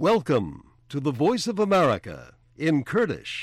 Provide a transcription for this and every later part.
Welcome to the Voice of America in Kurdish.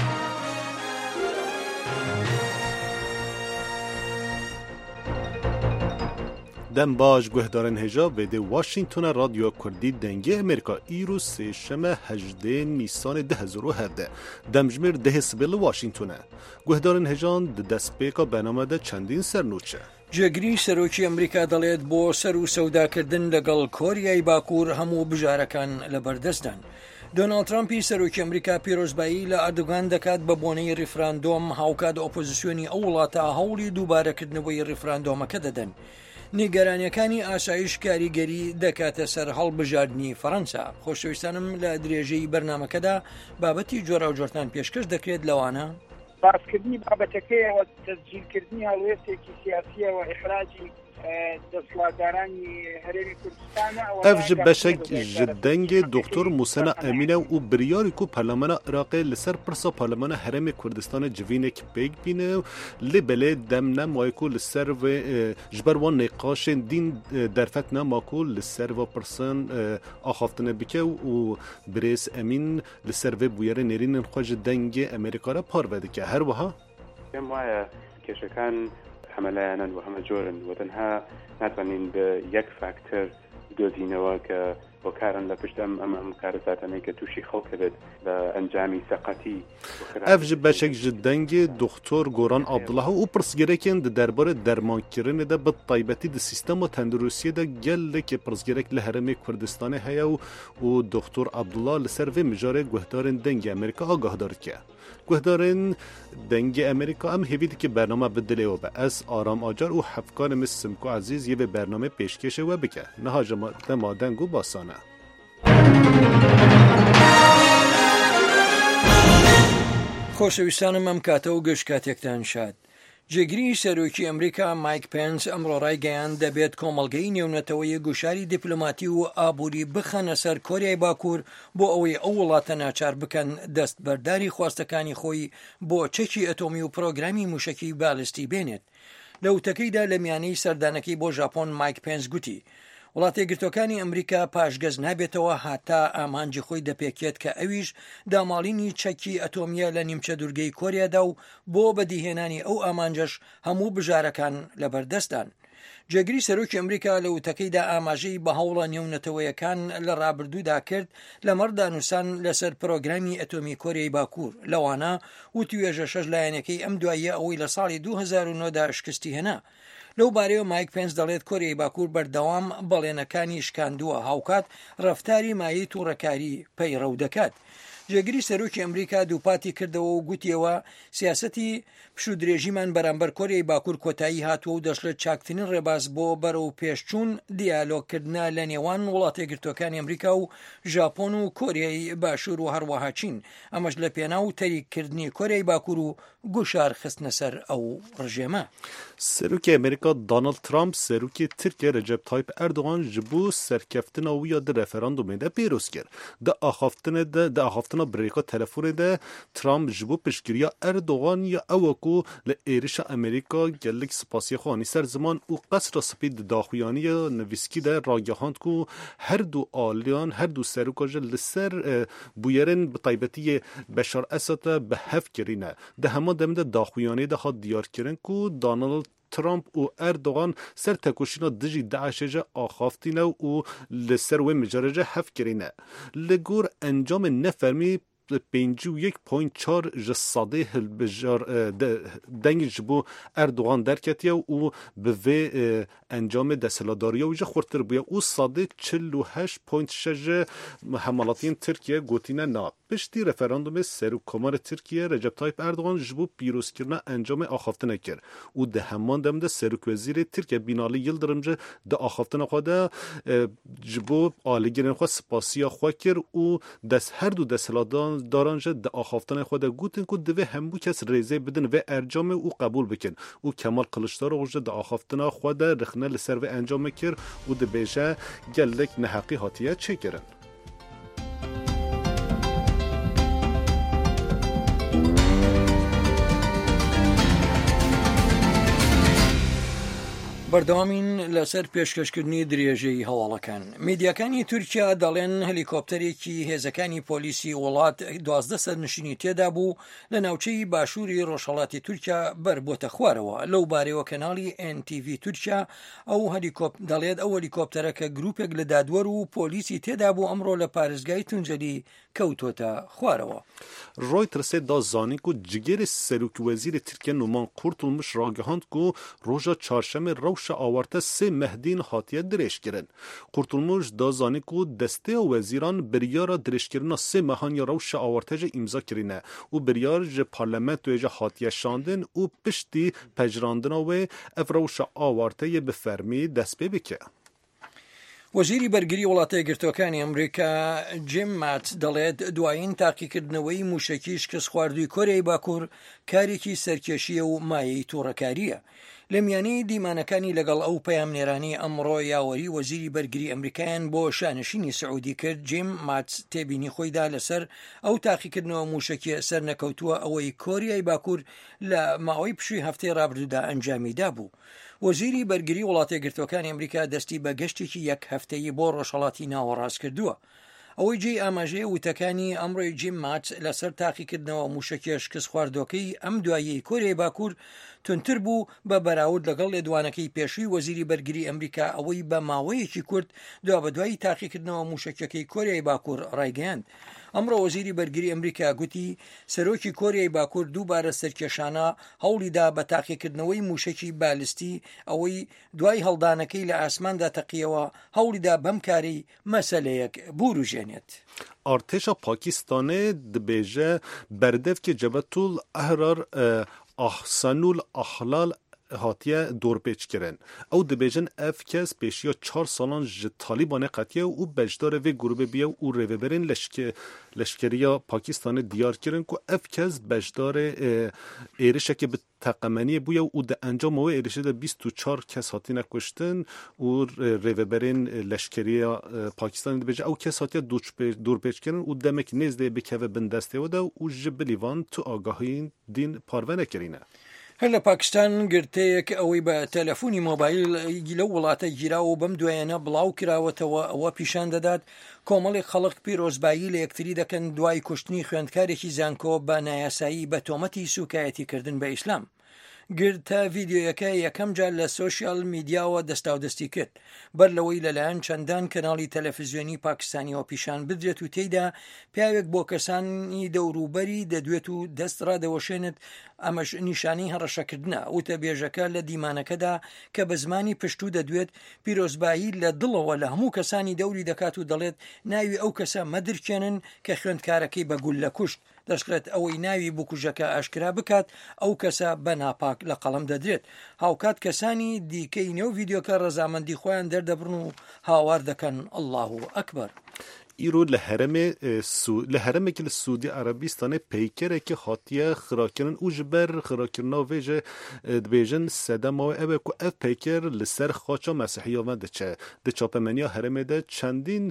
دم باش گهدارن هجا بده واشنگتن رادیو کردی دنگه امریکا ایرو سه شمه 18 نیسان 2017 دمجمر ده سبیل واشنگتن گهدارن هجان دست پیکا برنامه ده چندین سرنوچه جگری سەرۆکی ئەمریکا دەڵێت بۆ سەر و سەوداکردن لەگەڵ کۆریای باکوور هەموو بژارەکان لەبەردەستدان. دۆناڵد ترامپی سەرۆکی ئەمریکا پیرۆزبایی لە ئەردوگان دەکات بە بۆنەی ڕیفراندۆم هاوکات ئۆپۆزیسیۆنی ئەو وڵاتە هەوڵی دووبارەکردنەوەی ڕیفراندۆمەکە دەدەن. نیگەرانیەکانی ئاسایش کاریگەری دەکاتە سەر هەڵبژاردننی فەڕەنسا. خۆشەویستانم لە درێژەی بەرنامەکەدا بابەتی جۆرا و جۆرتان پێشکەش دەکرێت لەوانە باسکردنی بابەتەکەیەوە تەسجیلکردنی هەڵوێستێکی سیاسیە و ئیخراجی دەسڵاتدارانی هەرێمی کوردستانە اف بشک جدنگ دکتر موسنا امینه و بریاری کو پارلمان عراق لسر پرسا پارلمان حرم کردستان جوینک پیگ بینه لبله دم نمایکو لسر و جبر و نقاش دین درفت نماکو لسر و پرسن آخافتنه بکه و بریس امین لسر و بویر نرین خواج دنگ امریکا را پار بده که هر وها وایە کێشەکان هەمەلایەنن و هەمە جۆرن و تەنها ناتوانین بە یەک فاکتەر دۆزینەوە کە بۆکارن لە پشت ئەم کارەساتانەی کە تووشی خەڵک بێت بە ئەنجامی سەقەتی اف بەشێک ji dengê دکتۆر گۆران عەبدوڵڵاه û pirsgirêkên di derbarê dermankirinê de bi taybetî di sîstema tenduristiyê de gelekî pirsgirêk li Herêmê Kurdistanê heye û Dr. Abdullah li ser vê mijarê guhdarên dengê Amerîka agahdar dike. Guhdarên dengê Amerîka em hêvî dike bername bi dilê we be ez Aram Acar û hevkarê me Simko Ezîz yê vê bername pêşkêşê we bike. Niha ji dema deng û basan e. خۆشەویستانم ئەم کاتە و گەشت کاتێکتان شاد. جێگیری سەرۆکی ئەمریکا مایک پێنس ئەمڕۆ ڕایگەیان دەبێت کۆمەڵگەی نێونەتەوەی گوشاری دیپلۆماتی و ئابووری بخەنە سەر کۆریای باکوور بۆ ئەوەی ئەو وڵاتە ناچار بکەن دەست بەرداری خواستەکانی خۆی بۆ چەکی ئەتۆمی و پرۆگرامی موشکی بالیستی بێنێت. لە وتەکەیدا لە میانەی سەردانەکەی بۆ ژاپۆن مایک پێنس گوتی وڵاتە یەکگرتوەکانی ئەمریکا پاشگەز نابێتەوە هاتا ئامانجی خۆی دەپێکێت کە ئەویش داماڵینی چەکی ئەتۆمیە لە نیمچە دوورگەی کۆریادا و بۆ بەدیهێنانی ئەو ئامانجەش هەموو بژارەکان لەبەردەستدان. جێگری سەرۆکی ئەمریکا لە وتەکەیدا ئاماژەی بە هەوڵە نێونەتەوەیەکان لە ڕابردوودا کرد لە مەردانووسان لەسەر پرۆگرامی ئەتۆمی کۆریای باکوور لەوانە و توێژە شەش لایەنەکەی ئەم دواییە ئەوەی لە ساڵی 2009دا شکستی هێنا. لەو بارەیەوە مایک پێنس دەڵێت کۆریای باکوور بەردەوام بەڵێنەکانی شکاندووە هاوکات ڕەفتاری مایی تووڕەکاری پەیڕەو دەکات. جێگری سەرۆکی ئەمریکا دووپاتی کردەوە و گوتیەوە سیاسەتی پشودرێژیمان بەرامبەر کۆریای باکوور کۆتایی هاتووە و دەشڵێت چاکترین ڕێباز بۆ بەرەو پێشچوون دیالۆگکردنە لە نێوان وڵاتە یەکگرتوەکانی ئەمریکا و ژاپۆن و کۆریای باشوور و هەروەها چین ئەمەش لە پێناو تەریککردنی کۆریای باکوور و گوشار خستنە سەر ئەو ڕژێمە. سەرۆکی ئەمریکا دۆناڵد ترامپ سەرۆکی تورکیا رەجەب تایپ ئەردوغان ji bo serkeftina wî ya di referandumê de pêroz kir. Di axaftina birêka telefonê de Trump ji bo piştgiriya Erdogan ya ew ku li êrişa Amerîka gelek spasiya xwe anî ser ziman û qesra spî di daxuyaniya nivîskî de ragihand ku her du aliyan her du serokê ji li ser bûyerên bi taybetiyê Beşar Esadê bi hev kirîne. Di hema demê de daxuyanî de hat diyarkirin ku Donald Trump û Erdogan ser tekoşîna dijî Daişê axaftîne û li ser wê mijarê hev kirîne. Li gor encamê nefermî 51.4 ji sadê hilbijar dengê ji bo Erdogan derketiye û bi vê encamê desthilatdariya wî jî xurttir bûye û sadê 48.6 ji hemalatiyên Tirkiye gotîne na. Piştî referandumê Serokkomarê Tirkiye Recep Tayyip Erdogan ji bo pîrozkirina encamê axaftinê kir û di heman dem de Serokwezîrê Tirkiye Binalî Yıldırım ji di axaftina xwe de ji bo alîgirên xwe spasiya xwe kir û her du desthilatdaran ji di axaftina xwe de gotin ku divê hemû kes rêzê bidin vê encamê û qebûl bikin û Kemal Kılıçdaroğlu ji di axaftina xwe de rixne li ser vê encamê kir û dibêje gelek neheqî hatiye çêkirin. بەردەوامین لەسەر پێشکەشکردنی درێژەی هەواڵەکان. میدیاکانی تورکیا دەڵێن هەلیکۆپتەرێکی هێزەکانی پۆلیسی وڵات 12 سەرنشینی تێدا بوو لە ناوچەی باشووری ڕۆژهەڵاتی تورکیا بەربۆتە خوارەوە. لەو بارەوە کەناڵی NTV تورکیا دەڵێت ئەو هەلیکۆپتەرە کە گروپێک لە دادوەر و پۆلیسی تێدا بوو ئەمڕۆ لە پارێزگای تونجەلی کەوتۆتە خوارەوە. رویترس دا زانی کو جگر سروک وزیر ترکیه نومان قورتulmuş راگهاند کو روژا چهارشنبه روش آورته سه مهدین هاتیه درش کرن. قورتulmuş دا زانی کو دسته وزیران بریار درش کرنا سه مهانی روش آورته جه امضا کرینه و بریار جه پارلمنت جه هاتیه شاندن و پشتی پجراندنا و اف روش آورته بفرمی دست بکه. وەزیری بەرگری وڵاتە یەکگرتووەکانی ئەمریکا جیم مات دەڵێت دوایین تاقیکردنەوەی موشەکی شکست خواردووی کۆریای باکوور کارێکی سەرکێشیە و مایەی تووڕەکاریە. لە میانەی دیمانەکانی لەگەڵ ئەو پەیامنێرانی ئەمڕۆ یاوەری وەزیری بەرگری ئەمریکایان بۆ شانشینی سعودی کرد. جیم مات تێبینی خۆیدا لەسەر ئەو تاقیکردنەوە موشەکی سەر نەکەوتووە ئەوەی کۆریای باکوور لە ماوەی پشووی هەفتەی ڕابردوودا ئەنجامیدا بوو. وەزیری بەرگری وڵاتە یەکگرتووەکانی ئەمریکا دەستی بە گەشتێکی یەک هەفتەیی بۆ ڕۆژهەڵاتی ناوەڕاست کردووە. ئەوەی جێی ئاماژەیە وتەکانی ئەمڕۆی جیم مات لەسەر تاقیکردنەوە موشەکی شکست خواردووەکەی ئەم دواییەی کۆریای باکوور تونتر بوو بە بەراورد لەگەڵ لێدوانەکەی پێشووی وەزیری بەرگری ئەمریکا ئەوەی بە ماوەیەکی کورت دوا بە دوای تاقیکردنەوە موشەکەکەی کۆریای باکوور ڕایگەیاند. ئەمڕۆ وەزیری بەرگری ئەمریکا گوتی سەرۆکی کۆریای باکوور دووبارە سەرکێشانە هەوڵیدا بە تاقیکردنەوەی موشەکی بالستی ئەوەی دوای هەڵدانەکەی لە ئاسماندا تەقیەوە هەوڵیدا بەم کاری مەسەلەیەک بوروژێنێت. ارتشا پاکستان دبیجه بردف که جبهتول احرار احسنول احلال هاتیه دور پیچ کرن او دبیجن اف کس پیشیا 4 سالان ج طالبان قطعه او بجدار و گروه بیا او روبرین لشکریا پاکستان دیار کرن کو اف کس بجدار ایرشه که به تقمنی بویا او د انجام و ایرشه ده 24 کس هاتین کشتن او روبرین لشکریا پاکستان دبیجه او کس هاتیه دور پیچ کرن او دمک نزده بکوه بندسته و ده او جبلیوان تو آگاهین دین پارونه کرینه. هەر لە پاکستان گرتەیەک ئەوەی بە تەلەفۆنی مۆبایل لەو وڵاتە گیراوە و بەم دوایانە بڵاو کراوەتەوە ئەوە پیشان دەدات کۆمەڵی خەڵک پیرۆزبایی لە یەکتری دەکەن دوای کوشتنی خوێندکارێکی زانکۆ بە نایاسایی بە تۆمەتی سوکایەتیکردن بە ئیسلام. گرتە ڤیدیۆیەکە یەکەم جار لە سۆشیال میدیاوە دەستاودەستی کرد بەر لەوەی لەلایەن چەندان کەناڵی تەلەڤیزیۆنی پاکستانیەوە پیشان بدرێت و تێیدا پیاوێک بۆ کەسانی دەوروبەری دەدوێت و دەست ڕادەوەشێنێت ئەمەش نیشانەی هەڕەشەکردنە. وتە بێژەکە لە دیمانەکەدا کە بە زمانی پشتوو دەدوێت پیرۆزبایی لە دڵەوە لە هەموو کەسانی دەوری دەکات و دەڵێت ناوی ئەو کەسە مەدرکێنن کە خوێندکارەکەی بە گول لە کوشت دەشکرێت ئەوەی ناوی بکوژەکە ئاشکرا بکات ئەو کەسە بە ناپاک لە قەڵم دەدرێت. هاوکات کەسانی دیکەی نێو ڤیدیۆکە ڕەزامەندی خۆیان دەردەبڕن و هاوار دەکەن الله ئەکبەر. ایرو لحرمه که لسعودی عربستان پیکره که خاطیه خراکرن او جبر خراکرنا ویجه دبیجن سدم و اوه که اف پیکر لسر خاچا مسیحی آمد ده چاپمنی حرمه ده چندین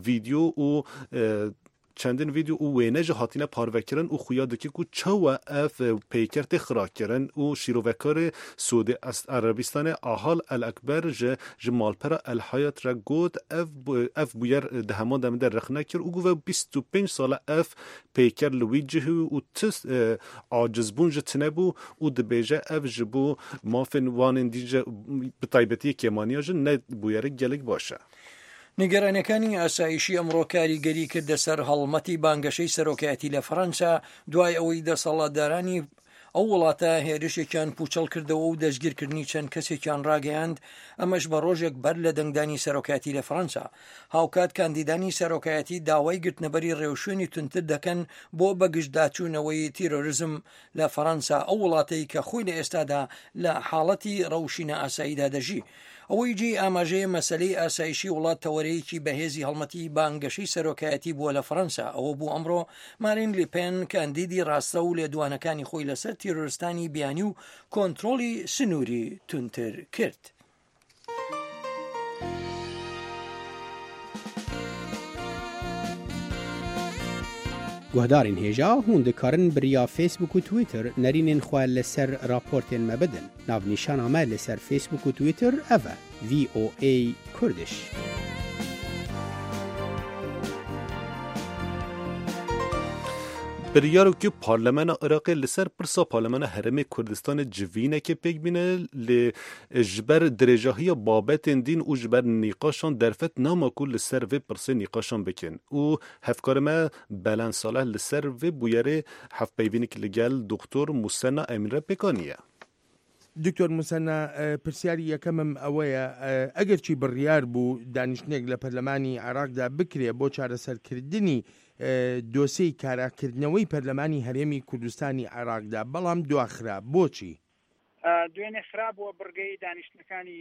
ویدیو او وینه جه هاتینه پاروکرن او خویاده که کو چوا اف پیکر تخرا کرن او شیروکار سعودی عربستان آهال الاکبر جه مالپرا الحیات را گود اف بویر دهمان دمده رخنه کر او گوه 25 ساله اف پیکر لویجه او تس عاجزبون جه تنبو او دبیجه اف جبو مافن وانن دیجه بطایبتی کمانیا جه ند بویره گلک باشه. نیگەرانەکانی ئاسایشی ئەمڕۆ کاریگەری کردە سەر هەڵمەتی بانگەشەی سەرۆکایەتی لە فەڕەنسا دوای ئەوەی دەسەڵاتدارانی ئەو وڵاتە هێرشێکیان پوچەڵ کردەوە و دەستگیرکردنی چەند کەسێکیان ڕاگەیاند ئەمەش بە ڕۆژێک بەر لە دەنگدانی سەرۆکایەتی لە فەڕەنسا. هاوکات کاندیدانی سەرۆکایەتی داوای گرتنەبەری ڕێوشوێنی تونتر دەکەن بۆ بەگشتداچوونەوەی تیرۆریزم لە فەڕەنسا ئەو وڵاتەی کە خۆی لە ئێستادا لە حاڵەتی ڕەوشینە ئاساییدا دەژی. ئەوەی جێی ئاماژەیە مەسەلەی ئاسایشی وڵات تەوەرەیەکی بەهێزی هەڵمەتی بانگەشەی سەرۆکایەتی بووە لە فەڕەنسا. ئەوە بوو ئەمڕۆ مارین لیپێن کاندیدی ڕاستە و لێدوانەکانی خۆی لەسەر تیرۆریستانی بیانی و کۆنتڕۆلی سنووری تونتر کرد. گهدارین هیجا هون دکارن بریا فیسبوک و تویتر نرینین خواه لسر راپورتین مبدن. ناو نیشان آمد لسر فیسبوک و تویتر اوه VOA کردش. بریارو که پارلمان عراق لسر پرسا پارلمان حرم کردستان جوینه که پیک بینه لجبر درجاهی بابت دین و جبر نیقاشان درفت ناماکو لسر و پرسه نیقاشان بکن و هفکارمه بلند صالح لسر و بویره هف پیوینی که لگل دکتر مسنا امره بکانیه. دکتۆر موسەنا پرسیاری یەکەمم ئەوەیە ئەگەرچی بڕیار بوو دانیشتنێک لە پەرلەمانی عێراقدا بکرێ بۆ چارەسەرکردنی دۆسەی کاراکردنەوەی پەرلەمانی هەرێمی کوردستانی عێراقدا بەڵام دواخرا بۆچی؟ دوێنێ خرابووە بڕگەی دانیشتەکانی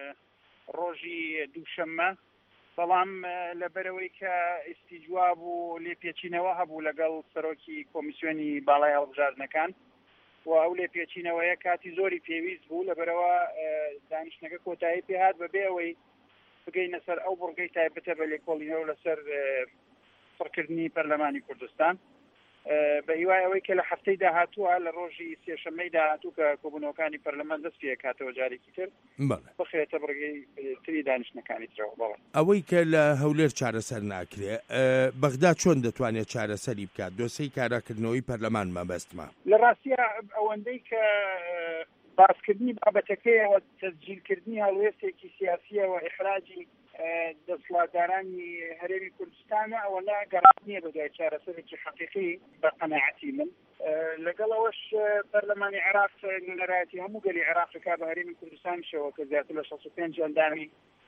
ڕۆژی دووشەممە بەڵام لەبەرەوەی کە ئیسیجوا بوو لێپێچینەوە هەبوو لەگەڵ سەرۆکی کۆمیسیۆنی باڵای هەڵبژاردنەکان و ئەو لێ پێچینەوەیە کاتی زۆری پێویست بوو لەبەرەوە دانیشتنەکە کۆتایی پێهات بەبێ ئەوەی بگەینە سەر ئەو بڕگەی تایبەتە بە لێکۆڵینەوە لەسەر سەرکردنی پەرلەمانی کوردستان بە هیوای ئەوەی کە لە هەفتەی داهاتووە لە ڕۆژی سێشەممەی داهاتوو کە کۆبوونەوەکانی پەرلەمان دەست پێ کاتەوە جارێکی تر بخرێتە بڕگەی تری دانیشتنەکانی ترەوە بەڵێ ئەوەی کە لە هەولێر چارەسەر ناکرێ بەغدا چۆن دەتوانێت چارەسەری بکات دۆسەی کاراکردنەوەی پەرلەمان مەبەستمە لە ڕاستیە ئەوەندەی کە باسکردنی بابەتەکەیەوە تەسجیلکردنی هەڵوێستێکی سیاسیەوە ئیخراجی دەسڵاتدارانی هەرێمی کوردستانە ئەوەلا گەڕاست نییە بەدوای چارەسەرێکی حەقیقی بە قەناعەتی من لەگەڵەوەش پەرلەمانی عێراق نوێنەرایەتی هەموو گەلی عێراقەکە بە هەرێمی کوردستانشەوە کە زیاتر لە 65 ئەندامی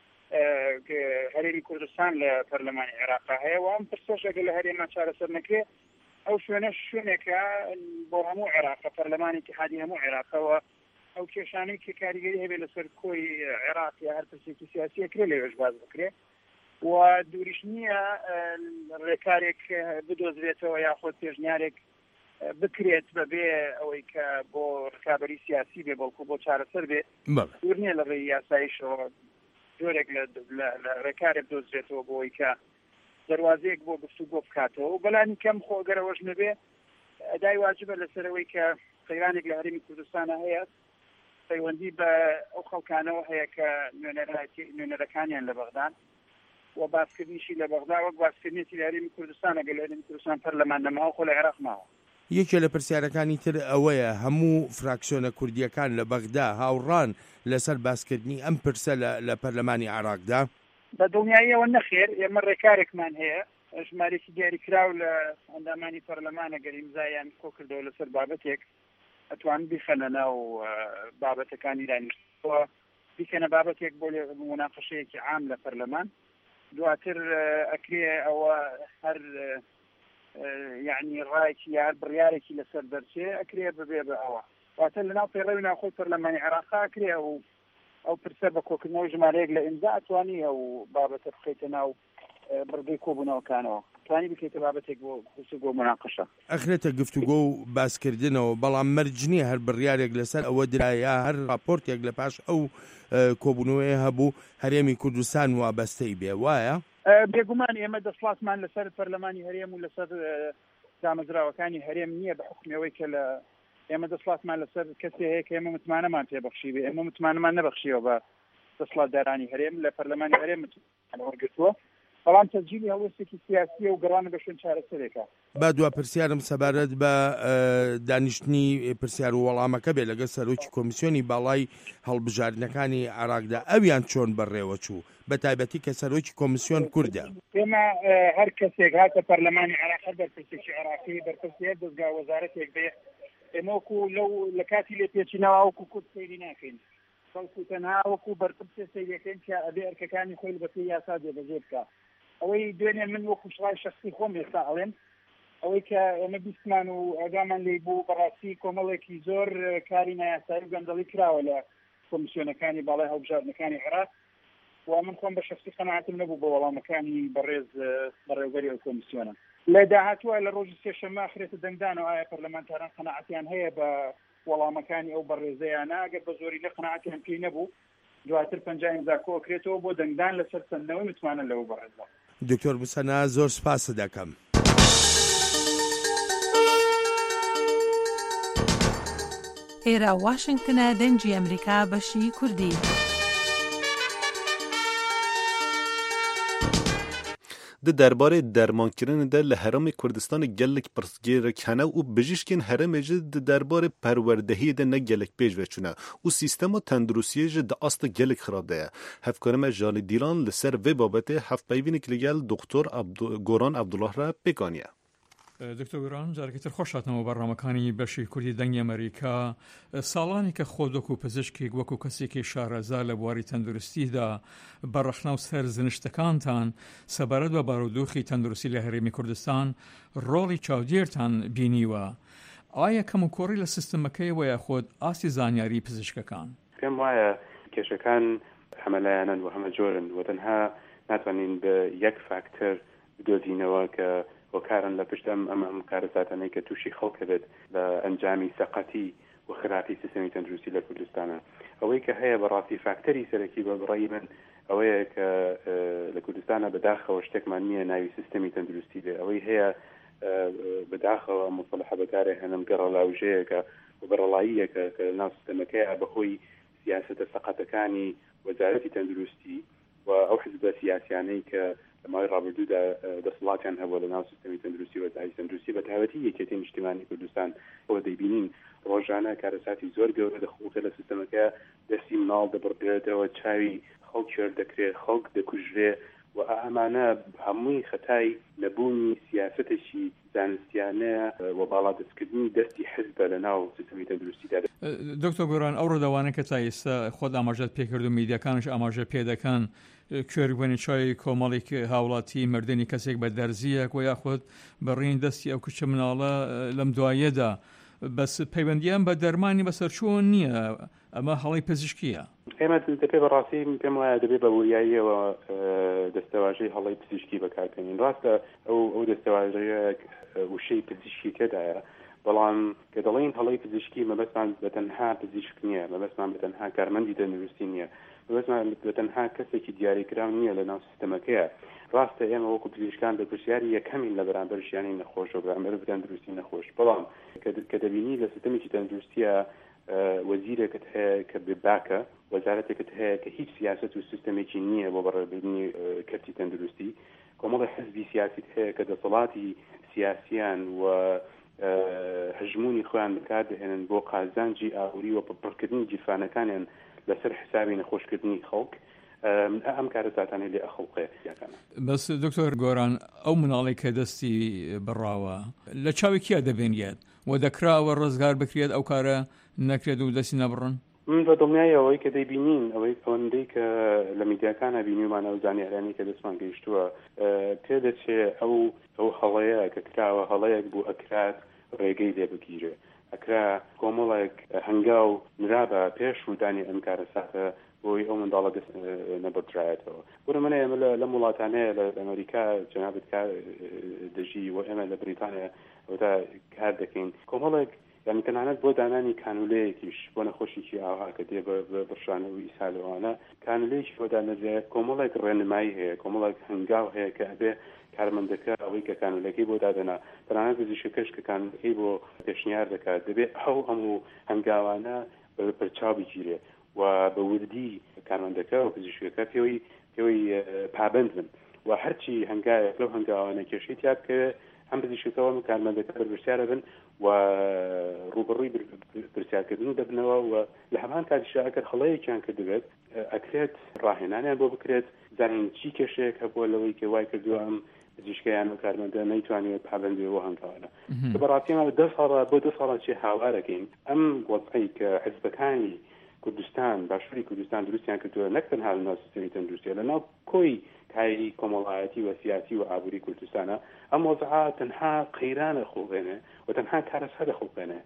هەرێمی کوردستان لە پەرلەمانی عێراقا هەیە و ئەم پرسەش ئەگەر لە هەرێما چارەسەر نەکرێ ئەو شوێنە شوێنێکە بۆ هەموو عێراقە پەرلەمانی اتحادی هەموو عێراقەوە ئەو کێشانەی کە کاریگەری هەبێت لەسەر کۆی عێراق یا هەر پرسێکی سیاسیە کرێ لێوەش باز بکرێ و دووریش نییە ڕێکارێک بدۆزرێتەوە یاخۆت پێشنیارێک بکرێت بەبێ ئەوەی کە بۆ ڕکابەری سیاسی بێ بەڵکو بۆ چارەسەر بێ دوور نییە لە ڕێی یاساییشەوە جۆرێک لە ڕێکارێک دۆزرێتەوە بۆی کە دەواازەیەک بۆ گفتوگۆ بکاتەوە و بەلانی کەم خۆگەرەوەش نەبێ ئەدای واجبە لەسەرەوەی کە قەیرانێک لە هەرێمی کوردستانە هەیە پەیوەندی بە ئەو خەڵکانەوە هەیە کە نوێنەرەکانیان لە بەغدان و باسکردنیشی لە بەغدا وەک باسکردنێتی لە هەرێمی کوردستانە گەل هەرێمی کوردستان پەرلەمان نەماوە خۆ لە عێراق ماوە یەکێ لە پرسیارەکانی تر ئەوەیە هەموو فراکسیۆنە کوردیەکان لە بەغدا هاوڕان لەسەر باسکردنی ئەم پرسە لە پەرلەمانی عێراقدا بە دڵنیاییەوە نەخێر ئێمە ڕێکارێکمان هەیە ژمارەی دیاریکراو لە ئەندامانی پەرلەمانە گەر ئیمزایان کۆ کردەوە لەسەر بابەتێک ئەتوان بیخەنە ناو بابەتەکانی دانیشتووە بیکەنە بابەتێک بۆ مناقەشەیەکی عام لە پەرلەمان دواتر ئەکرێ ئەوە هەر یعنی ڕایەکی یار بڕیارێکی لەسەر دەرچێ ئەکرێ ببێ بە ئەوە واتە لەناو پێڕەوی ناخۆی پەرلەمانی عێراقا ئەکرێ ئەو پرسە بە کۆکردنەوەی ژمارەیەک لە ئیمزا ئەتوانی ئەو بابەتە بخەیتە ناو بڕگەی کۆبوونەوەکانەوە توانی بکەیتە بابەتێک بۆ گفتوگۆ مناقەشە ئەخرێتە گفتوگۆ و باسکردنەوە بەڵام مەرج نییە هەر بڕیارێک لەسەر ئەوە درایە هەر راپۆرتێک لە پاش ئەو کۆبوونەوەی هەبوو هەرێمی کوردستان وابەستەی بێ وایە بێگومان ئێمە دەسڵاتمان لەسەر پەرلەمانی هەرێم و لەسەر دامەزراوەکانی هەرێم نییە بە حکمەوەی کە لە ئێمە دەسڵاتمان لەسەر کەسێ هەیە کە ئێمە متمانەمان پێبەخشی بێ ئێمە متمانەمان نەبەخشیەوە بە دەسڵاتدارانی هەرێم لە پەرلەمانی هەرێم وەرگرتووە بەڵام تەسجیلی هەڵوێستێکی سیاسیە و گەڕانە بە شوێن چارەسەرێکە با دوا پرسیارم سەبارەت بە دانیشتنی پرسیار و وەڵامەکە بێ لەگەڵ سەرۆکی کۆمیسیۆنی باڵای هەڵبژاردنەکانی عێراقدا ئەویان چۆن بەڕێوە چوو بە تایبەتی کە سەرۆکی کۆمیسیۆن کوردە ئێمە هەر کەسێک هاتە پەرلەمانی عێراق هەر بەرپرسێکی عێراقی بەرپرسیار دەستگا وەزارەتێک بێ ئێمە وەکو لەو لە کاتی لێپێچینەوە وەکو کورد سەیری ناکەین بەڵکو تەنها وەکو بەرپرسێ سەیریەکەین کە ئەبێ ئەرکەکانی خۆی بەپێی یاسا جێبەجێ بکە ئەوەی دوێنێ من وەکو شڵای شخصی خۆم ێستا ئەڵێن ئەوەی کە ئێمە بیستمان و ئەگامان لێ بوو بەڕاستی کۆمەڵێکی زۆر کاری نایاسایی و گەندەڵی کراوە لە کۆمیسیۆنەکانی باڵای هەڵبژاردنەکانی عێراق و من خۆم بە شخصی قەناعەتم نەبوو بە وەڵامەکانی بەڕێوەبەری ئەو کۆمیسیۆنە لە داهاتووە لە ڕۆژی سێشەممە ئاخرێتە دەنگدان و ئایا پەرلەمانتاران قەناعەتیان هەیە بە وەڵامەکانی ئەو بەڕێزەیان ئەگەر بە زۆری لە قەناعەتیان پێی نەبوو دواتر 50 ئیمزا کۆکرێتەوە بۆ دەنگدان لەسەر چەندنەوەی متمانە لەو بەڕێزە دکتۆر موسەنا زۆر سپاس دەکەم ئێرە واشنگتنە دەنجی ئەمریکا بەشی کوردی. د درباره درمانکردن ده لحرم کردستان گلک پرسگیر کنه و بجیشکین حرم جد درباره پروردهی ده نه گلک پیش وچونه و سیستم تندرستی جد اصل گلک خراب ده. هفکارم جان دیلان لسر و بابته هفت پیوینی کلیگل دکتر گوران عبدالله را بگانیه. دکتۆر گوران جارێکتر خۆش هاتنەوە بەڕامەکانی بەشی کوردی دەنگی ئەمریکا. ساڵانی کە خۆ وەکو پزیشکێک وەکو کەسێکی شارەزا لە بواری تەندروستیدا بەڕەخنە و سەر زنشتەکانتان سەبارەت بە بارودۆخی تەندروستی لە هەرێمی کوردستان ڕۆڵی چاودێرتان بینیوە. ئایا کەم و کۆڕی لە سیستەمەکەیەوە یاخۆت ئاستی زانیاری پزیشکەکان؟ پێم وایە کێشەکان هەمەلایەنن و هەمە جۆرن و تەنها ناتوانین بە یەک فاکتەر بدۆزینەوە کە وەکارن لە پشت ئەم کارەساتانەی کە تووشی خەڵک بێت لە ئەنجامی سەقەتی و خراپی سیستەمی تەندروستی لە کوردستانە. ئەوەی کە هەیە بەڕاستی فاکتەری سەرەکی بە بڕای من ئەوەیە کە لە کوردستانە بەداخەوە شتێکمان نییە ناوی سیستەمی تەندروستی بێ. ئەوەی هەیە بەداخەوە مصطلح بەکارێ هێنم گەڕەلاوژەیەکە و بەڕەڵاییەکە کە ناو سیستەمەکەیە بەخۆی سیاسەتە سەقەتەکانی وەزارەتی تەندروستی و ئەو حزبە سیاسیانەی کە مای ڕابردوودا دەسڵاتیان هەبووە لە ناو سیستەمی تەندروستی و وەزارەتی تەندروستی بە تایبەتی یەکێتی نیشتیمانی کوردستان ئەوە دەیبینین ڕۆژانە کارەساتی زۆر گەورە دەخوڵکە لە سیستەمەکە دەستی مناڵ دەبڕدرێتەوە، چاوی خەڵک شێر دەکرێت، خەڵک دەکوژرێ و ئەمانە هەمووی خەتای نەبوونی سیاسەتێکی زانستیانەیە و باڵادەستکردنی دەستی حزبە لە ناو سیستەمی تەندروستیدا. دکتۆر گۆران ئەو ڕۆداوانە کە تا ئێستا خۆت ئاماژەت پێکرد و میدیاکانش ئاماژە پێ دەکەن کوێربوونی چای کۆمەڵێک هاوڵاتی مردنی کەسێک بە دەرزیەک و یاخۆت بەڕین دەستی ئەو کچە مناڵە لەم دوایەدا بەس پەیوەندیان بە دەرمانی بەسەرچوون نییە، ئەمە هەڵی پزیشکیە. ئێمە دەبێت بەڕاستی پێم وایە دەبێت بە وریاییەوە دەستەواژەی هەڵی پزیشکی بەکاربێنین. ڕاستە ئەو دەستەواژەیە وشەی پزیشکی تێدایە، بەڵام کە دەڵێن هەڵی پزیشکی مەبەستمان بەتەنها پزیشک نییە، مەبەستمان بەتەنها کارمەندی تەندروستی نییە، مەبەستمان بەتەنها کەسێکی دیاریکراو نییە لە ناو سیستەمەکەیە. ڕاستە ئێمە وەکو پزیشکان بەپرسیاری یەکەمین لە بەرامبەر ژیانی نەخۆش و بەرامبەر تەندروستی نەخۆش، بەڵام کە دەبینی لە سیستەمێکی تەندروستیە وەزیرێکت هەیە کە بێباکە، وەزارەتێکت هەیە کە هیچ سیاست و سیستەمێکی نییە بۆ بەڕێوەبردننی کەرتی تەندروستی، کۆمەڵی حزبی سیاسیت هەیە کە دەسەڵاتی سیاسیان و هەژمونی خۆیان بەکاردەهێنن بۆ قازانجی ئاوری و پڕکردنی جیرفانەکانیان لەسەر حسابی نەخۆشکردنی خەڵک. ئەم کارەساتانەی لێ ئەخڵقێ یاکەمە. بەس دکتۆر گۆران ئەو مناڵی کە دەستی بڕاوە لە چاوی کیا دەبێنێت و دەکراوە ڕزگار بکرێت ئەو کارە نەکرێت و دەستی نەبڕن؟ من بە دڵنیایەوەی کە دەیبینین ئەوەندەی کە لە میدیاکانە بینیمانە و زانیاریانی کە دەستمان گەیشتووە پێ دەچێت ئەو هەڵەیە کە کراوە هەڵەیەک بوو ئەکرات ڕێگەی لێ بگیرێ، ئەکرا کۆمەڵێک هەنگاو نرابە پێش ڕوودانی ئەم کارەساتە بۆی ئەو منداڵە دەست نەبڕایەتەوە. وەرە منە ئێمە لە وڵاتانەیە لە ئەمریکا جەنابەت کار دەژی و ئێمە لە بریتانیا وەدا کار دەکەین، کۆمەڵێک یعنی تەنانەت بۆ دانانی کانولەیەکیش بۆ نەخۆشیی ئاوا کە دێ بە بڕشانە و ئیسالەوانە کانولەیەکی بۆ دانەجێت، کۆمەڵێک ڕێنمایی هەیە، کۆمەڵێک هەنگاو هەیە کە ئەبێ کارمەندەکە ئەوەی کە کانولەکەی بۆ دادەنا، تەنانەت پزیشکەکەش کە کانولەکەی بۆ پێشنیار دەکات دەبێت هەموو هەنگاوانە بەرچاو بگیرێ و بە وردی کارمەندەکە و پزیشکەکە پێوەی پابند بن و هەرچی هەنگایەک لەو هەنگاوانە کێشەی تیا بکەوێت هەم پزیشکەکەەوە و کارمەندەکە بەرپرسیارە بن و ڕوبڕووی پرسیارکردن دەبنەوە و لە هەمان کاتیشدا ئەگەر هەڵەیەکیان کردبێت ئەکرێت ڕاهێنانیان بۆ بکرێت زانین چی کێشەیەک هەبووە لەوەی کە وای کردووە ئەم پزیشکیان و کارمەندە نەیتوانێت پابندی بۆ هەنگاوانە. بەڕاستیمە بۆ 2 ساڵە چی هاوارەکەین ئەم وەزعی کە حزبەکانی کوردستان باشووری کوردستان دروستیان کردووە نەک تەنها لە ناو سیستەمی تەندروستیە لە ناو کۆی کاری کۆمەڵایەتی و سیاسی و ئابووری کوردستانە ئەم وەزعە تەنها قەیرانە خوڵێنێ و تەنها کارەساتە خوڵێنێ،